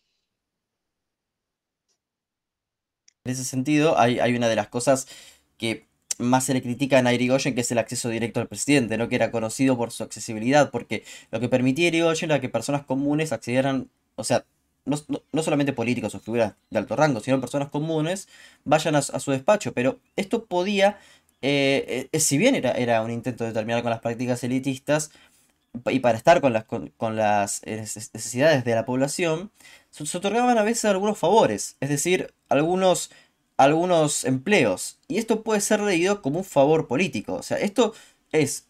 En ese sentido, hay una de las cosas que más se le critican a Irigoyen, que es el acceso directo al presidente, ¿no? Que era conocido por su accesibilidad, porque lo que permitía Irigoyen era que personas comunes accedieran, o sea, no solamente políticos o figuras de alto rango, sino personas comunes vayan a su despacho, pero esto podía, si bien era un intento de terminar con las prácticas elitistas, y para estar con las necesidades de la población, se otorgaban a veces algunos favores, es decir, algunos empleos. Y esto puede ser leído como un favor político. O sea, esto es...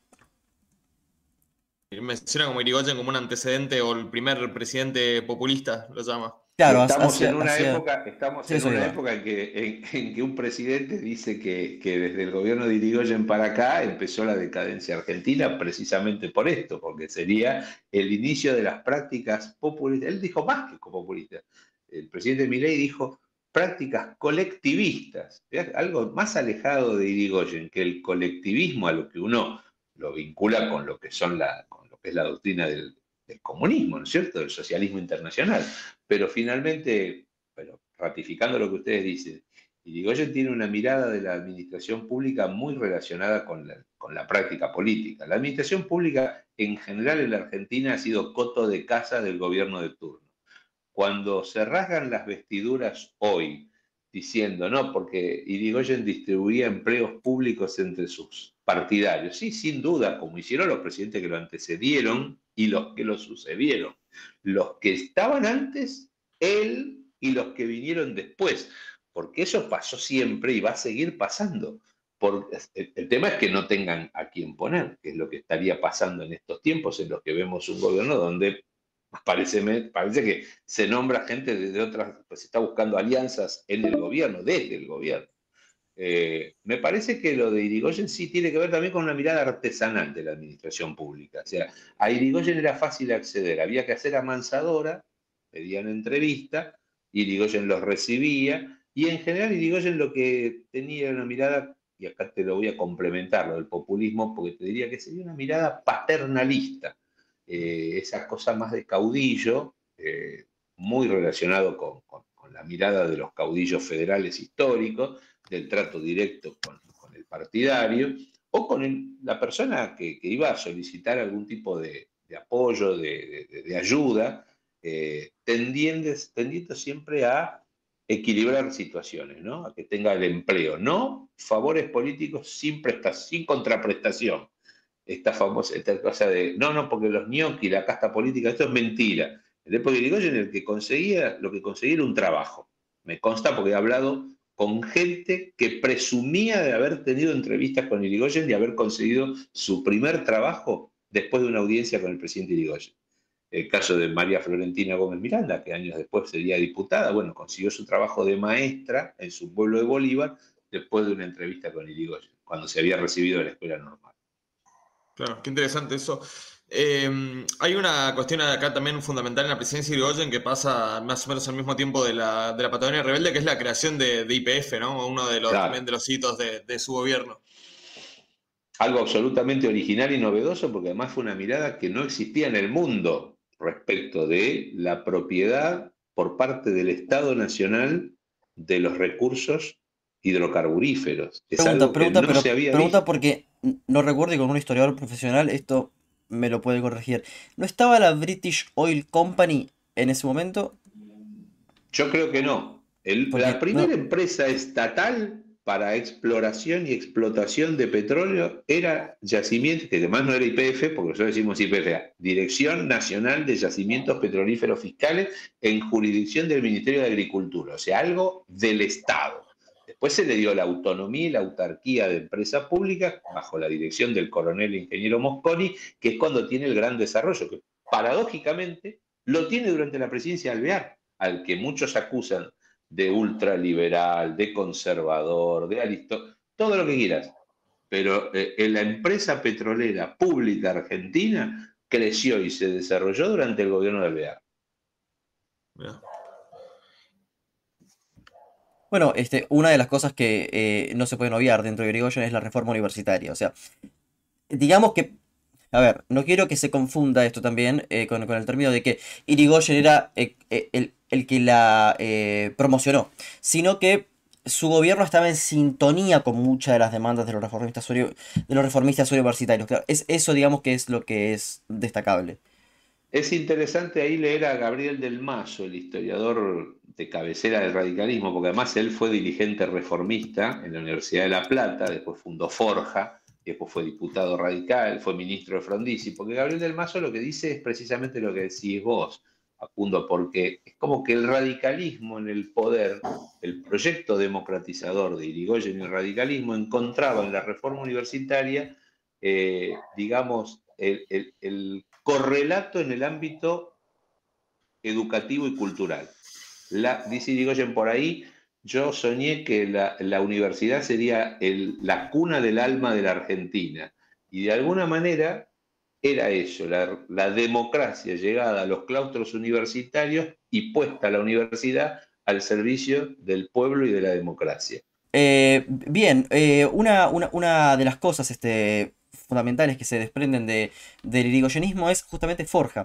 Menciona como Irigoyen como un antecedente o el primer presidente populista, lo llama. Claro, Estamos en una época, sí, eso iba. en que un presidente dice que desde el gobierno de Irigoyen para acá empezó la decadencia argentina precisamente por esto, porque sería el inicio de las prácticas populistas. Él dijo más que populistas. El presidente Milei dijo prácticas colectivistas, algo más alejado de Irigoyen que el colectivismo, a lo que uno lo vincula con lo que con lo que es la doctrina del comunismo, ¿no es cierto? Del socialismo internacional. Pero finalmente, bueno, ratificando lo que ustedes dicen, Irigoyen tiene una mirada de la administración pública muy relacionada con la práctica política. La administración pública en general en la Argentina ha sido coto de caza del gobierno de turno. Cuando se rasgan las vestiduras hoy diciendo, no, porque Irigoyen distribuía empleos públicos entre sus partidarios, sí, sin duda, como hicieron los presidentes que lo antecedieron y los que lo sucedieron. Los que estaban antes, él y los que vinieron después, porque eso pasó siempre y va a seguir pasando. El tema es que no tengan a quién poner, que es lo que estaría pasando en estos tiempos en los que vemos un gobierno donde parece que se nombra gente de otras, pues se está buscando alianzas en el gobierno, desde el gobierno. Me parece que lo de Irigoyen sí tiene que ver también con una mirada artesanal de la administración pública. O sea, a Irigoyen era fácil acceder, había que hacer amansadora pedían entrevista, Irigoyen los recibía, y en general Irigoyen lo que tenía era una mirada, y acá te lo voy a complementar, lo del populismo, porque te diría que sería una mirada paternalista, esa cosa más de caudillo, muy relacionado con la mirada de los caudillos federales históricos, del trato directo con el partidario, o con la persona que iba a solicitar algún tipo de apoyo, de ayuda, tendiendo siempre a equilibrar situaciones, ¿no? A que tenga el empleo, no favores políticos sin contraprestación. Esta cosa de, no, porque los ñoquis, la casta política, esto es mentira. El época de Irigoyen, el que conseguía, lo que conseguía era un trabajo. Me consta porque he hablado con gente que presumía de haber tenido entrevistas con Irigoyen, de haber conseguido su primer trabajo después de una audiencia con el presidente Irigoyen. El caso de María Florentina Gómez Miranda, que años después sería diputada, bueno, consiguió su trabajo de maestra en su pueblo de Bolívar después de una entrevista con Irigoyen, cuando se había recibido de la escuela normal. Claro, qué interesante eso. Hay una cuestión acá también fundamental en la presidencia de Irigoyen que pasa más o menos al mismo tiempo de la Patagonia Rebelde, que es la creación de YPF, ¿no? Uno de los, también Claro. de los hitos de su gobierno. Algo absolutamente original y novedoso, porque además fue una mirada que no existía en el mundo respecto de la propiedad por parte del Estado Nacional de los recursos hidrocarburíferos. Es Pregunta, algo que pregunta, no se pero había pregunta visto. porque no recuerdo y con un historiador profesional esto me lo puede corregir. ¿No estaba la British Oil Company en ese momento? Yo creo que no. La Porque primera no, empresa estatal para exploración y explotación de petróleo era Yacimientos, que además no era YPF, porque nosotros decimos YPF, Dirección Nacional de Yacimientos Petrolíferos Fiscales, en jurisdicción del Ministerio de Agricultura, o sea, algo del Estado. Después se le dio la autonomía y la autarquía de empresa pública bajo la dirección del coronel ingeniero Mosconi, que es cuando tiene el gran desarrollo, que paradójicamente lo tiene durante la presidencia de Alvear, al que muchos acusan de ultraliberal, de conservador, de todo lo que quieras. Pero en la empresa petrolera pública argentina creció y se desarrolló durante el gobierno de Alvear. Mirá. bueno, una de las cosas que no se pueden obviar dentro de Irigoyen es la reforma universitaria. O sea, digamos que, a ver, no quiero que se confunda esto también con el término de que Irigoyen era el que la promocionó, sino que su gobierno estaba en sintonía con muchas de las demandas de los reformistas universitarios. Claro, es eso, digamos, que es lo que es destacable. Es interesante ahí leer a Gabriel del Mazo, el historiador de cabecera del radicalismo, porque además él fue dirigente reformista en la Universidad de La Plata, después fundó Forja, después fue diputado radical, fue ministro de Frondizi, porque Gabriel del Mazo lo que dice es precisamente lo que decís vos, Facundo, porque es como que el radicalismo en el poder, el proyecto democratizador de Irigoyen y el radicalismo encontraba en la reforma universitaria, digamos, el correlato en el ámbito educativo y cultural. Dice Irigoyen por ahí, yo soñé que la universidad sería la cuna del alma de la Argentina. Y de alguna manera era eso, la democracia llegada a los claustros universitarios y puesta la universidad al servicio del pueblo y de la democracia. Bien, una de las cosas fundamentales que se desprenden del irigoyenismo es justamente Forja.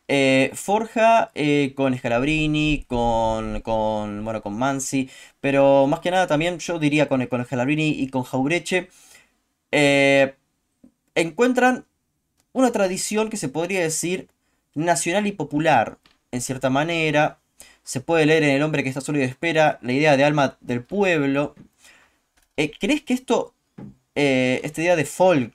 Forja con Scalabrini, bueno, con Mansi, pero más que nada también yo diría con Scalabrini y con Jaureche, eh, encuentran una tradición que se podría decir nacional y popular, en cierta manera. Se puede leer en El hombre que está solo y espera la idea de alma del pueblo. ¿Crees que esta idea de folk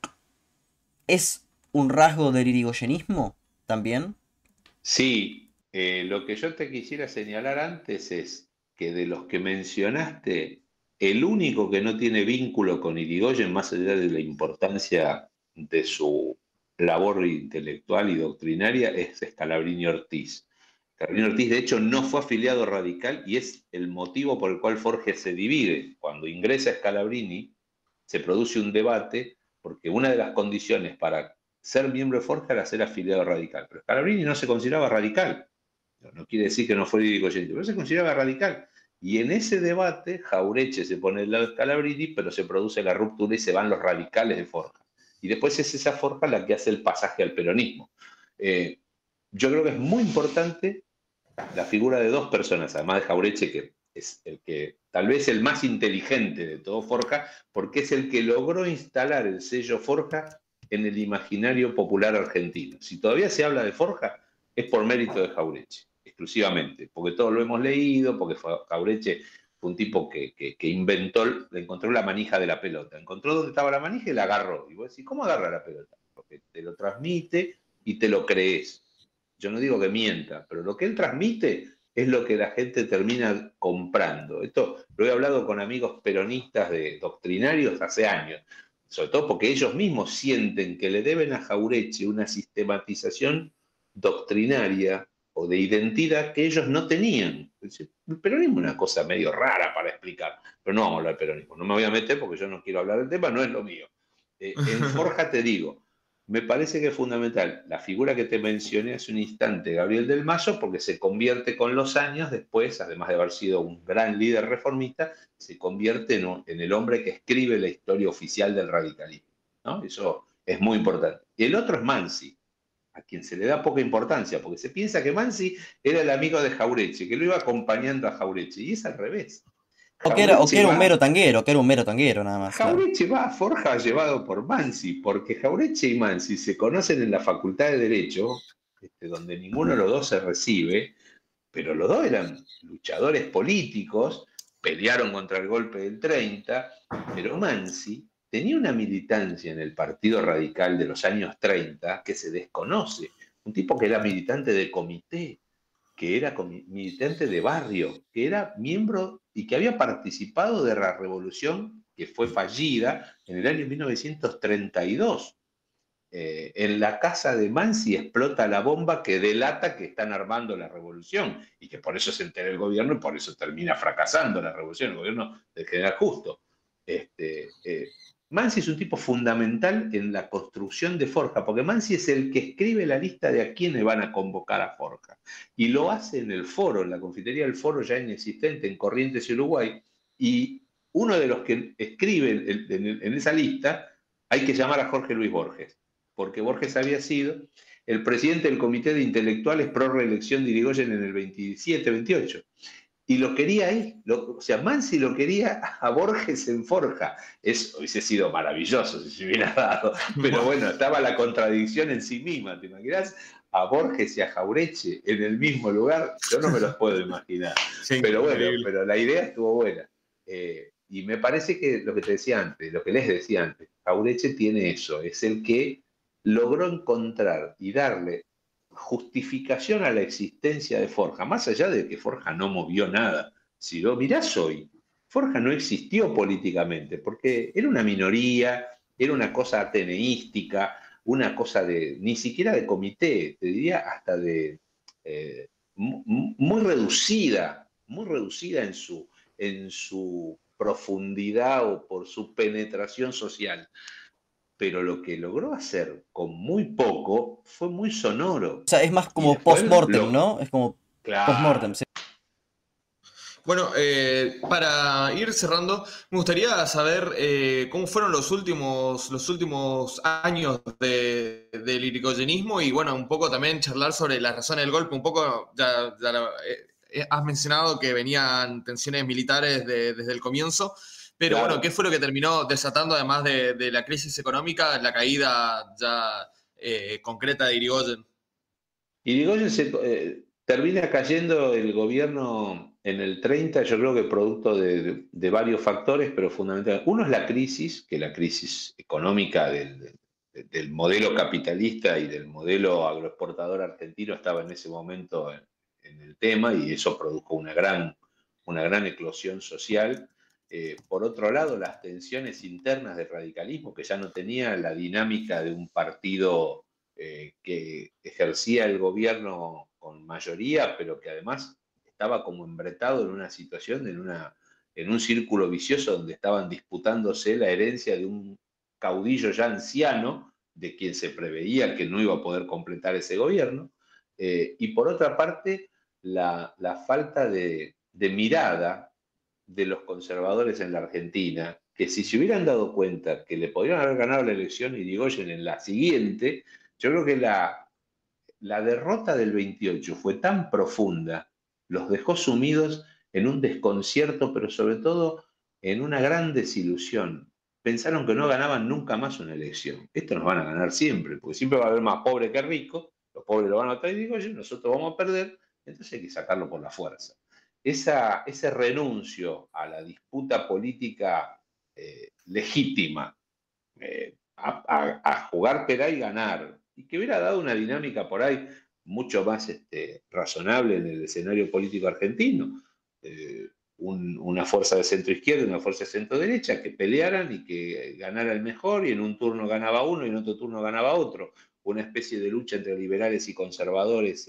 es un rasgo del irigoyenismo también? Sí, lo que yo te quisiera señalar antes es que de los que mencionaste, el único que no tiene vínculo con Irigoyen, más allá de la importancia de su labor intelectual y doctrinaria, es Scalabrini Ortiz. Scalabrini Ortiz, de hecho, no fue afiliado radical y es el motivo por el cual Forge se divide. Cuando ingresa Scalabrini, se produce un debate porque una de las condiciones para ser miembro de Forja era ser afiliado radical. Pero Scalabrini no se consideraba radical. No quiere decir que no fue Irigoyen, pero se consideraba radical. Y en ese debate, Jauretche se pone del lado de Scalabrini, pero se produce la ruptura y se van los radicales de Forja. Y después es esa Forja la que hace el pasaje al peronismo. Yo creo que es muy importante la figura de dos personas, además de Jauretche, que es el que tal vez el más inteligente de todo Forja, porque es el que logró instalar el sello Forja en el imaginario popular argentino. Si todavía se habla de Forja, es por mérito de Jauretche, exclusivamente, porque todos lo hemos leído, porque Jauretche fue un tipo que inventó, le encontró la manija de la pelota, encontró dónde estaba la manija y la agarró. Y vos decís, ¿cómo agarra la pelota? Porque te lo transmite y te lo crees. Yo no digo que mienta, pero lo que él transmite es lo que la gente termina comprando. Esto lo he hablado con amigos peronistas de doctrinarios hace años, sobre todo porque ellos mismos sienten que le deben a Jauretche una sistematización doctrinaria o de identidad que ellos no tenían. El peronismo es una cosa medio rara para explicar, pero no vamos a hablar del peronismo. No me voy a meter porque yo no quiero hablar del tema, no es lo mío. En Forja te digo, me parece que es fundamental la figura que te mencioné hace un instante, Gabriel del Mazo, porque se convierte con los años después, además de haber sido un gran líder reformista, se convierte en el hombre que escribe la historia oficial del radicalismo, ¿no? Eso es muy importante. Y el otro es Mansi, a quien se le da poca importancia, porque se piensa que Mansi era el amigo de Jauretche, que lo iba acompañando a Jauretche, y es al revés. O que Jauretche era un va mero tanguero, que era un mero tanguero nada más, claro. Jauretche va a Forja llevado por Mansi, porque Jauretche y Mansi se conocen en la Facultad de Derecho, donde ninguno de los dos se recibe, pero los dos eran luchadores políticos, pelearon contra el golpe del 30, pero Mansi tenía una militancia en el Partido Radical de los años 30 que se desconoce. Un tipo que era militante de comité, que era militante de barrio, que era miembro y que había participado de la revolución que fue fallida en el año 1932. En la casa de Mansi explota la bomba que delata que están armando la revolución y que por eso se entera el gobierno y por eso termina fracasando la revolución, el gobierno del general Justo. Mansi es un tipo fundamental en la construcción de Forja, porque Mansi es el que escribe la lista de a quiénes van a convocar a Forja. Y lo hace en el foro, en la confitería del foro ya inexistente en Corrientes y Uruguay. Y uno de los que escribe en esa lista, hay que llamar a Jorge Luis Borges, porque Borges había sido el presidente del Comité de Intelectuales pro reelección de Irigoyen en el 27-28. Y lo quería ahí, o sea, Mansi lo quería a Borges en Forja. Eso hubiese sido maravilloso si se hubiera dado, pero bueno, estaba la contradicción en sí misma, ¿te imaginas? A Borges y a Jauretche en el mismo lugar, yo no me los puedo imaginar. Sí, Pero bueno, increíble. pero la idea estuvo buena. Y me parece que lo que te decía antes, lo que les decía antes, Jauretche tiene eso, es el que logró encontrar y darle justificación a la existencia de Forja, más allá de que Forja no movió nada. Si lo mirás hoy, Forja no existió políticamente, porque era una minoría, era una cosa ateneística, una cosa de, ni siquiera de comité, te diría hasta de muy reducida en su profundidad o por su penetración social, pero lo que logró hacer con muy poco fue muy sonoro. O sea, es más Y como después post-mortem, ¿no? Es como post-mortem, claro. sí. Bueno, para ir cerrando, me gustaría saber cómo fueron los últimos años del irigoyenismo y bueno, un poco también charlar sobre las razones del golpe. Un poco, has mencionado que venían tensiones militares desde el comienzo, pero Claro. bueno, ¿qué fue lo que terminó desatando, además de la crisis económica, la caída ya concreta de Irigoyen? Irigoyen termina cayendo el gobierno en el 30, yo creo que producto de varios factores, pero fundamentalmente. Uno es la crisis, que la crisis económica del modelo capitalista y del modelo agroexportador argentino estaba en ese momento en el tema y eso produjo una gran eclosión social. Por otro lado, las tensiones internas del radicalismo, que ya no tenía la dinámica de un partido que ejercía el gobierno con mayoría, pero que además estaba como embretado en una situación, en un círculo vicioso donde estaban disputándose la herencia de un caudillo ya anciano, de quien se preveía que no iba a poder completar ese gobierno. Y por otra parte, la falta de mirada de los conservadores en la Argentina, que si se hubieran dado cuenta que le podrían haber ganado la elección a Irigoyen en la siguiente, yo creo que la derrota del 28 fue tan profunda, los dejó sumidos en un desconcierto, pero sobre todo en una gran desilusión. Pensaron que no ganaban nunca más una elección. Esto nos van a ganar siempre, porque siempre va a haber más pobre que rico, los pobres lo van a traer y digo yo, nosotros vamos a perder, entonces hay que sacarlo por la fuerza. Ese renuncio a la disputa política legítima, a jugar pelá y ganar, y que hubiera dado una dinámica por ahí mucho más razonable en el escenario político argentino. Una fuerza de centro izquierda y una fuerza de centro derecha que pelearan y que ganara el mejor, y en un turno ganaba uno y en otro turno ganaba otro. Una especie de lucha entre liberales y conservadores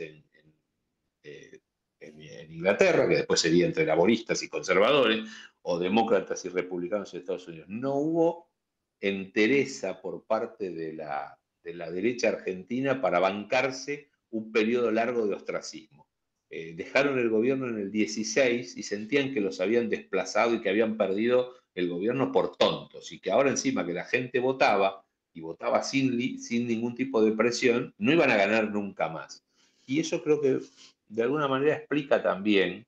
en Inglaterra, que después sería entre laboristas y conservadores, o demócratas y republicanos en Estados Unidos. No hubo entereza por parte de la derecha argentina para bancarse un periodo largo de ostracismo. Dejaron el gobierno en el 16 y sentían que los habían desplazado y que habían perdido el gobierno por tontos, y que ahora encima que la gente votaba, y votaba sin ningún tipo de presión, no iban a ganar nunca más. Y eso creo que de alguna manera explica también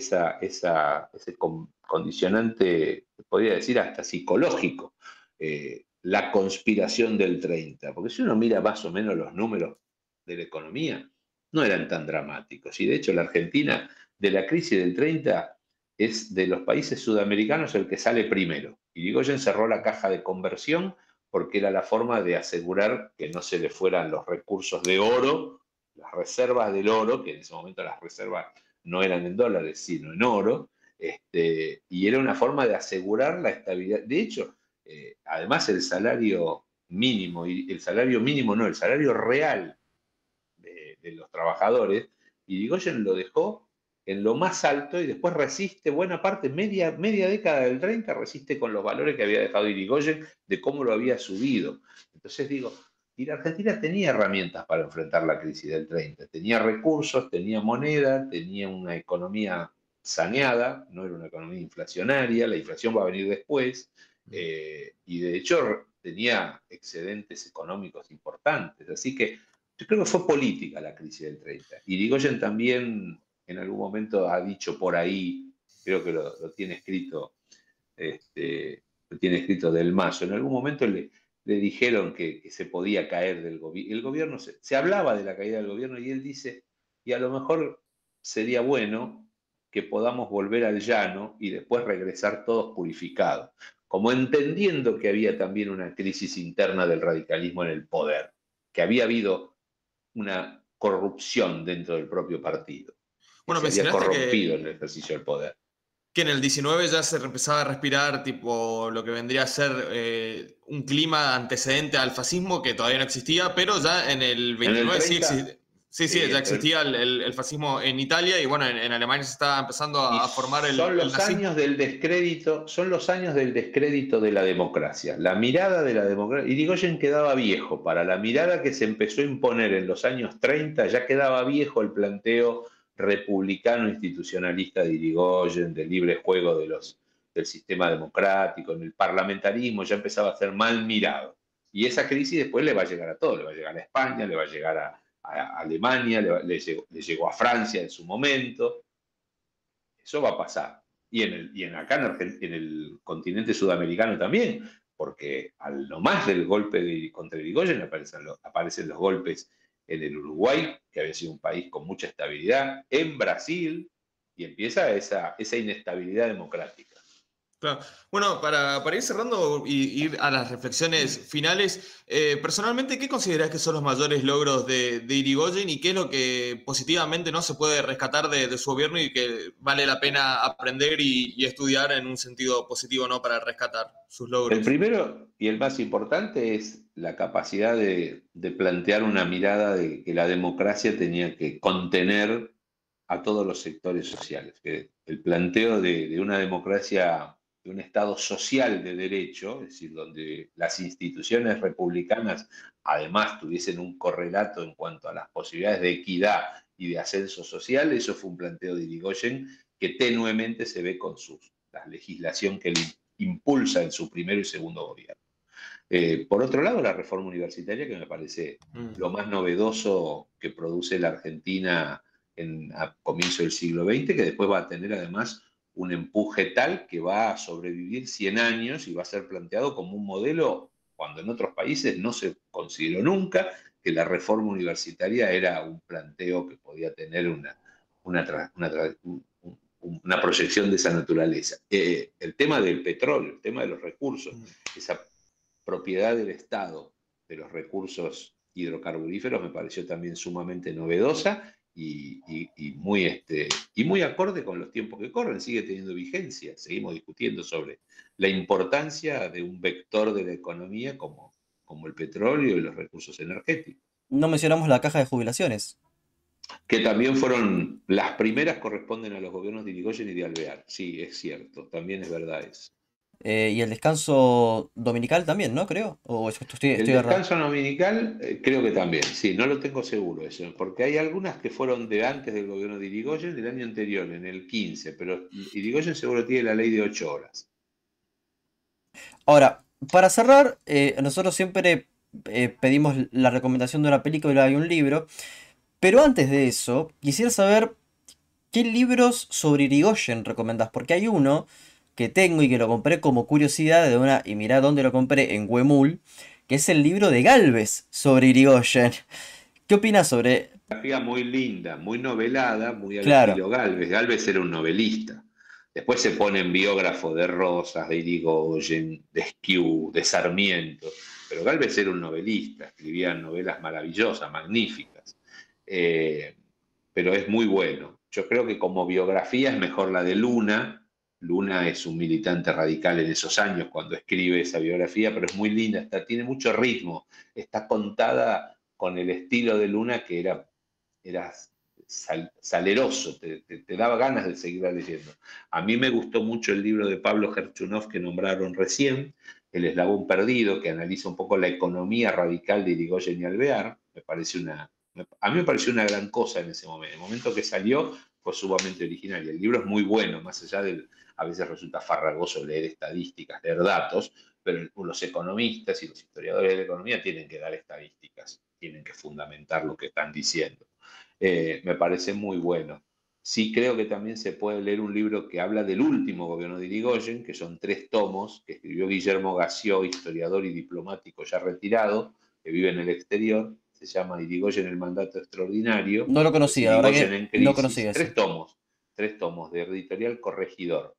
ese condicionante, podría decir hasta psicológico, la conspiración del 30. Porque si uno mira más o menos los números de la economía, no eran tan dramáticos. Y de hecho la Argentina, de la crisis del 30, es de los países sudamericanos el que sale primero. Irigoyen cerró la caja de conversión porque era la forma de asegurar que no se le fueran los recursos de oro, las reservas del oro, que en ese momento las reservas no eran en dólares, sino en oro, y era una forma de asegurar la estabilidad. De hecho, además el salario mínimo, y el salario mínimo no, el salario real de los trabajadores, Irigoyen lo dejó en lo más alto y después resiste buena parte, media década del 30, resiste con los valores que había dejado Irigoyen, de cómo lo había subido. Entonces digo, y la Argentina tenía herramientas para enfrentar la crisis del 30, tenía recursos, tenía moneda, tenía una economía saneada, no era una economía inflacionaria, la inflación va a venir después, y de hecho tenía excedentes económicos importantes, así que yo creo que fue política la crisis del 30. Irigoyen también en algún momento ha dicho por ahí, creo que lo tiene escrito, lo tiene escrito Del Mazo, en algún momento le dijeron que se podía caer del gobierno. El gobierno se hablaba de la caída del gobierno y él dice, y a lo mejor sería bueno que podamos volver al llano y después regresar todos purificados, como entendiendo que había también una crisis interna del radicalismo en el poder, que había habido una corrupción dentro del propio partido, que Bueno, se había mencionaste corrompido en el ejercicio del poder. que en el 19 ya se empezaba a respirar tipo lo que vendría a ser un clima antecedente al fascismo que todavía no existía, pero ya en el 29 sí existía. Sí, sí, ya existía el fascismo en Italia y bueno, en Alemania se estaba empezando a formar el nazismo. Son los años del descrédito de la democracia. La mirada de la democracia. Irigoyen quedaba viejo. Para la mirada que se empezó a imponer en los años 30, ya quedaba viejo el planteo republicano institucionalista de Irigoyen, del libre juego del sistema democrático, en el parlamentarismo, ya empezaba a ser mal mirado. Y esa crisis después le va a llegar a todo, le va a llegar a España, le va a llegar a Alemania, le llegó a Francia en su momento. Eso va a pasar. Y acá en el continente sudamericano también, porque al nomás del golpe contra Irigoyen aparecen los golpes en el Uruguay, que había sido un país con mucha estabilidad, en Brasil, y empieza esa inestabilidad democrática. Claro. Bueno, para ir cerrando y ir a las reflexiones finales, personalmente, ¿qué considerás que son los mayores logros de Irigoyen y qué es lo que positivamente no se puede rescatar de su gobierno y que vale la pena aprender y estudiar en un sentido positivo, ¿no? Para rescatar sus logros? El primero y el más importante es la capacidad de plantear una mirada de que la democracia tenía que contener a todos los sectores sociales. Que el planteo de una democracia, de un Estado social de derecho, es decir, donde las instituciones republicanas además tuviesen un correlato en cuanto a las posibilidades de equidad y de ascenso social. Eso fue un planteo de Irigoyen que tenuemente se ve con la legislación que él impulsa en su primero y segundo gobierno. Por otro lado, la reforma universitaria, que me parece lo más novedoso que produce la Argentina a comienzo del siglo XX, que después va a tener además un empuje tal que va a sobrevivir 100 años y va a ser planteado como un modelo cuando en otros países no se consideró nunca que la reforma universitaria era un planteo que podía tener una proyección de esa naturaleza. El tema del petróleo, el tema de los recursos, esa propiedad del Estado de los recursos hidrocarburíferos me pareció también sumamente novedosa y muy acorde con los tiempos que corren, sigue teniendo vigencia. Seguimos discutiendo sobre la importancia de un vector de la economía como el petróleo y los recursos energéticos. No mencionamos la caja de jubilaciones. Que también fueron, las primeras corresponden a los gobiernos de Irigoyen y de Alvear. Sí, es cierto, también es verdad eso. Y el descanso dominical también, ¿no? Creo. O estoy El errado. descanso dominical creo que también, sí, no lo tengo seguro eso, porque hay algunas que fueron de antes del gobierno de Irigoyen, del año anterior, en el 15, pero Irigoyen seguro tiene la ley de 8 horas. Ahora, para cerrar, nosotros siempre pedimos la recomendación de una película y un libro. Pero antes de eso, quisiera saber qué libros sobre Irigoyen recomendás. Porque hay uno que tengo y que lo compré como curiosidad y mirá dónde lo compré, en Huemul, que es el libro de Gálvez sobre Irigoyen. ¿Qué opinas sobre...? Una biografía muy linda, muy novelada, muy al Claro, estilo Gálvez. Gálvez era un novelista. Después se ponen biógrafos de Rosas, de Irigoyen, de Esquiú, de Sarmiento. Pero Gálvez era un novelista, escribía novelas maravillosas, magníficas. Pero es muy bueno. Yo creo que como biografía es mejor la de Luna. Luna es un militante radical en esos años cuando escribe esa biografía, pero es muy linda, tiene mucho ritmo, está contada con el estilo de Luna que era saleroso, te daba ganas de seguir leyendo. A mí me gustó mucho el libro de Pablo Gerchunov que nombraron recién, El eslabón perdido, que analiza un poco la economía radical de Irigoyen y Alvear. A mí me pareció una gran cosa en ese momento. El momento que salió fue sumamente original y el libro es muy bueno, más allá del... A veces resulta farragoso leer estadísticas, leer datos, pero los economistas y los historiadores de la economía tienen que dar estadísticas, tienen que fundamentar lo que están diciendo. Me parece muy bueno. Sí creo que también se puede leer un libro que habla del último gobierno de Irigoyen, que son 3 tomos, que escribió Guillermo Gació, historiador y diplomático ya retirado, que vive en el exterior. Se llama Irigoyen el mandato extraordinario, no lo o es conocía, la verdad Irigoyen que en no crisis. conocía ese. 3 tomos de editorial Corregidor.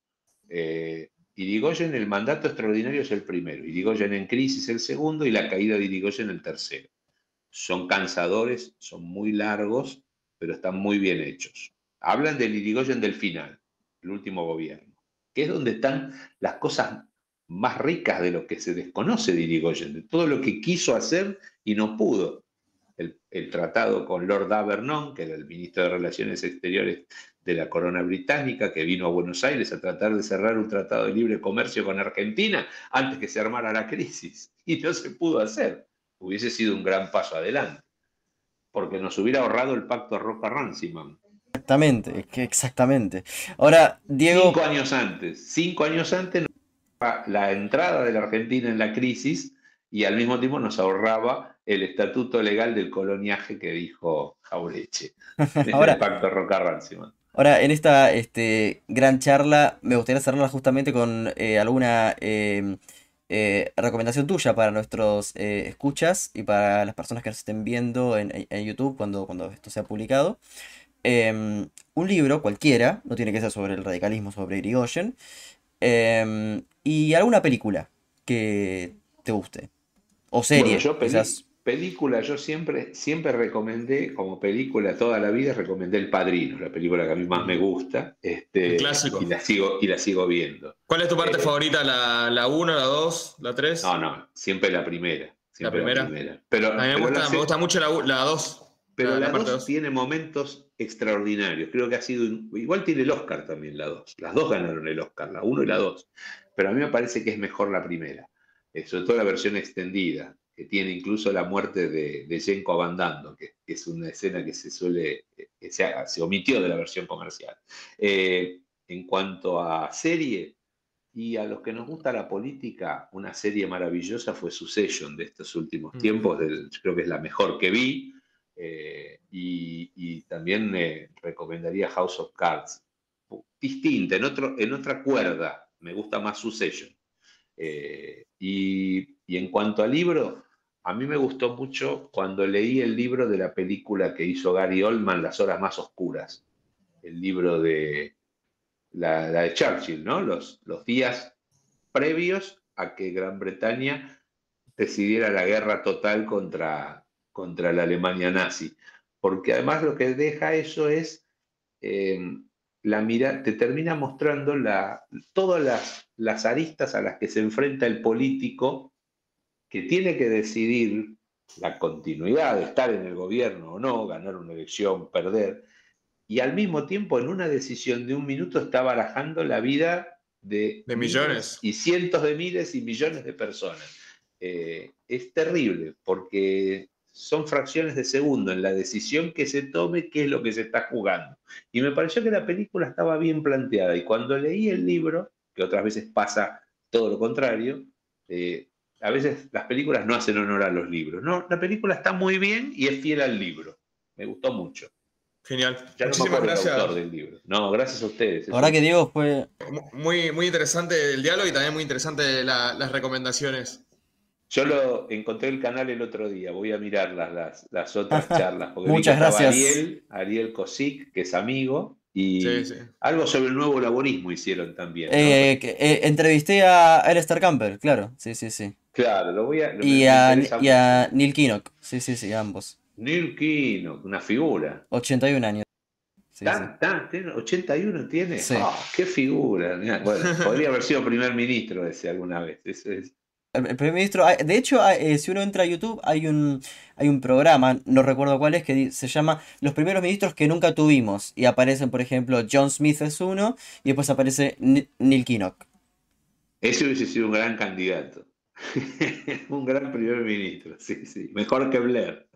Irigoyen el mandato extraordinario es el primero, Irigoyen en crisis el segundo y la caída de Irigoyen el tercero. Son cansadores, son muy largos, pero están muy bien hechos. Hablan del Irigoyen del final, el último gobierno, que es donde están las cosas más ricas de lo que se desconoce de Irigoyen, de todo lo que quiso hacer y no pudo. El tratado con Lord Abernon, que era el ministro de Relaciones Exteriores de la corona británica, que vino a Buenos Aires a tratar de cerrar un tratado de libre comercio con Argentina antes que se armara la crisis, y no se pudo hacer. Hubiese sido un gran paso adelante, porque nos hubiera ahorrado el pacto Roca-Runciman. Exactamente, es que exactamente. Ahora, Diego, 5 años antes la entrada de la Argentina en la crisis y al mismo tiempo nos ahorraba el estatuto legal del coloniaje que dijo Jaureche en el ahora, pacto Roca-Runciman. ahora en esta gran charla me gustaría cerrarla justamente con alguna recomendación tuya para nuestros escuchas y para las personas que nos estén viendo en YouTube cuando esto sea publicado. Un libro cualquiera, no tiene que ser sobre el radicalismo, sobre Irigoyen, y alguna película que te guste. O Bueno, serie, quizás. película, yo siempre recomendé, como película toda la vida, recomendé El Padrino, la película que a mí más me gusta, El y clásico. la sigo viendo. ¿Cuál es tu parte favorita? ¿La 1, la 2, la 3? No, siempre la primera, ¿La siempre la primera? primera. A mí me gusta mucho la 2, Pero la la parte 2 2. tiene momentos extraordinarios. Creo que ha sido. Igual tiene el Oscar también la 2. Las dos ganaron el Oscar, la 1 y la 2. Pero a mí me parece que es mejor la primera. Sobre todo la versión extendida. que tiene incluso la muerte de Jenko Abandando, que es una escena que se omitió de la versión comercial. En cuanto a serie, y a los que nos gusta la política, una serie maravillosa fue Succession de estos últimos tiempos, yo creo que es la mejor que vi, y también recomendaría House of Cards, distinta, en otra cuerda, me gusta más Succession. Y en cuanto al libro, a mí me gustó mucho cuando leí el libro de la película que hizo Gary Oldman, Las horas más oscuras, el libro de la de Churchill, ¿no? Los días previos a que Gran Bretaña decidiera la guerra total contra la Alemania nazi. Porque además lo que deja eso es la mirada, te termina mostrando todas las aristas a las que se enfrenta el político que tiene que decidir la continuidad de estar en el gobierno o no, ganar una elección, perder, y al mismo tiempo en una decisión de un minuto está barajando la vida de millones y cientos de miles y millones de personas. Es terrible porque son fracciones de segundo en la decisión que se tome, qué es lo que se está jugando. Y me pareció que la película estaba bien planteada, y cuando leí el libro, que otras veces pasa todo lo contrario, a veces las películas no hacen honor a los libros. No, la película está muy bien y es fiel al libro. Me gustó mucho. Genial. Ya no Muchísimas gracias. El autor del libro. No, gracias a ustedes. La verdad que Diego fue... Muy, muy interesante el diálogo y también muy interesante las recomendaciones. Yo encontré el canal el otro día, voy a mirar las otras charlas. Porque muchas gracias. Ariel Kosic, que es amigo, y sí. Algo sobre el nuevo laborismo hicieron también, ¿no? Entrevisté a Alistair Campbell, claro, sí. Claro, y a Neil Kinnock, sí, ambos. Neil Kinnock, una figura. 81 años. Sí. 81 tiene. Sí. Oh, qué figura. Bueno, podría haber sido primer ministro ese alguna vez. Eso es. El primer ministro, de hecho, si uno entra a YouTube, hay un programa, no recuerdo cuál es, que se llama Los primeros ministros que nunca tuvimos. Y aparecen, por ejemplo, John Smith es uno, y después aparece Neil Kinnock. Ese hubiese sido un gran candidato. Un gran primer ministro, sí. Mejor que Blair.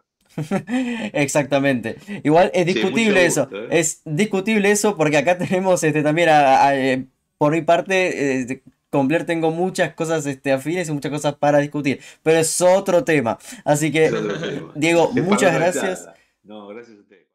Exactamente. Igual es discutible eso. Es discutible eso porque acá tenemos también por mi parte. Con Blair tengo muchas cosas afines y muchas cosas para discutir, pero es otro tema. Así que, Diego, muchas gracias. No, gracias a usted.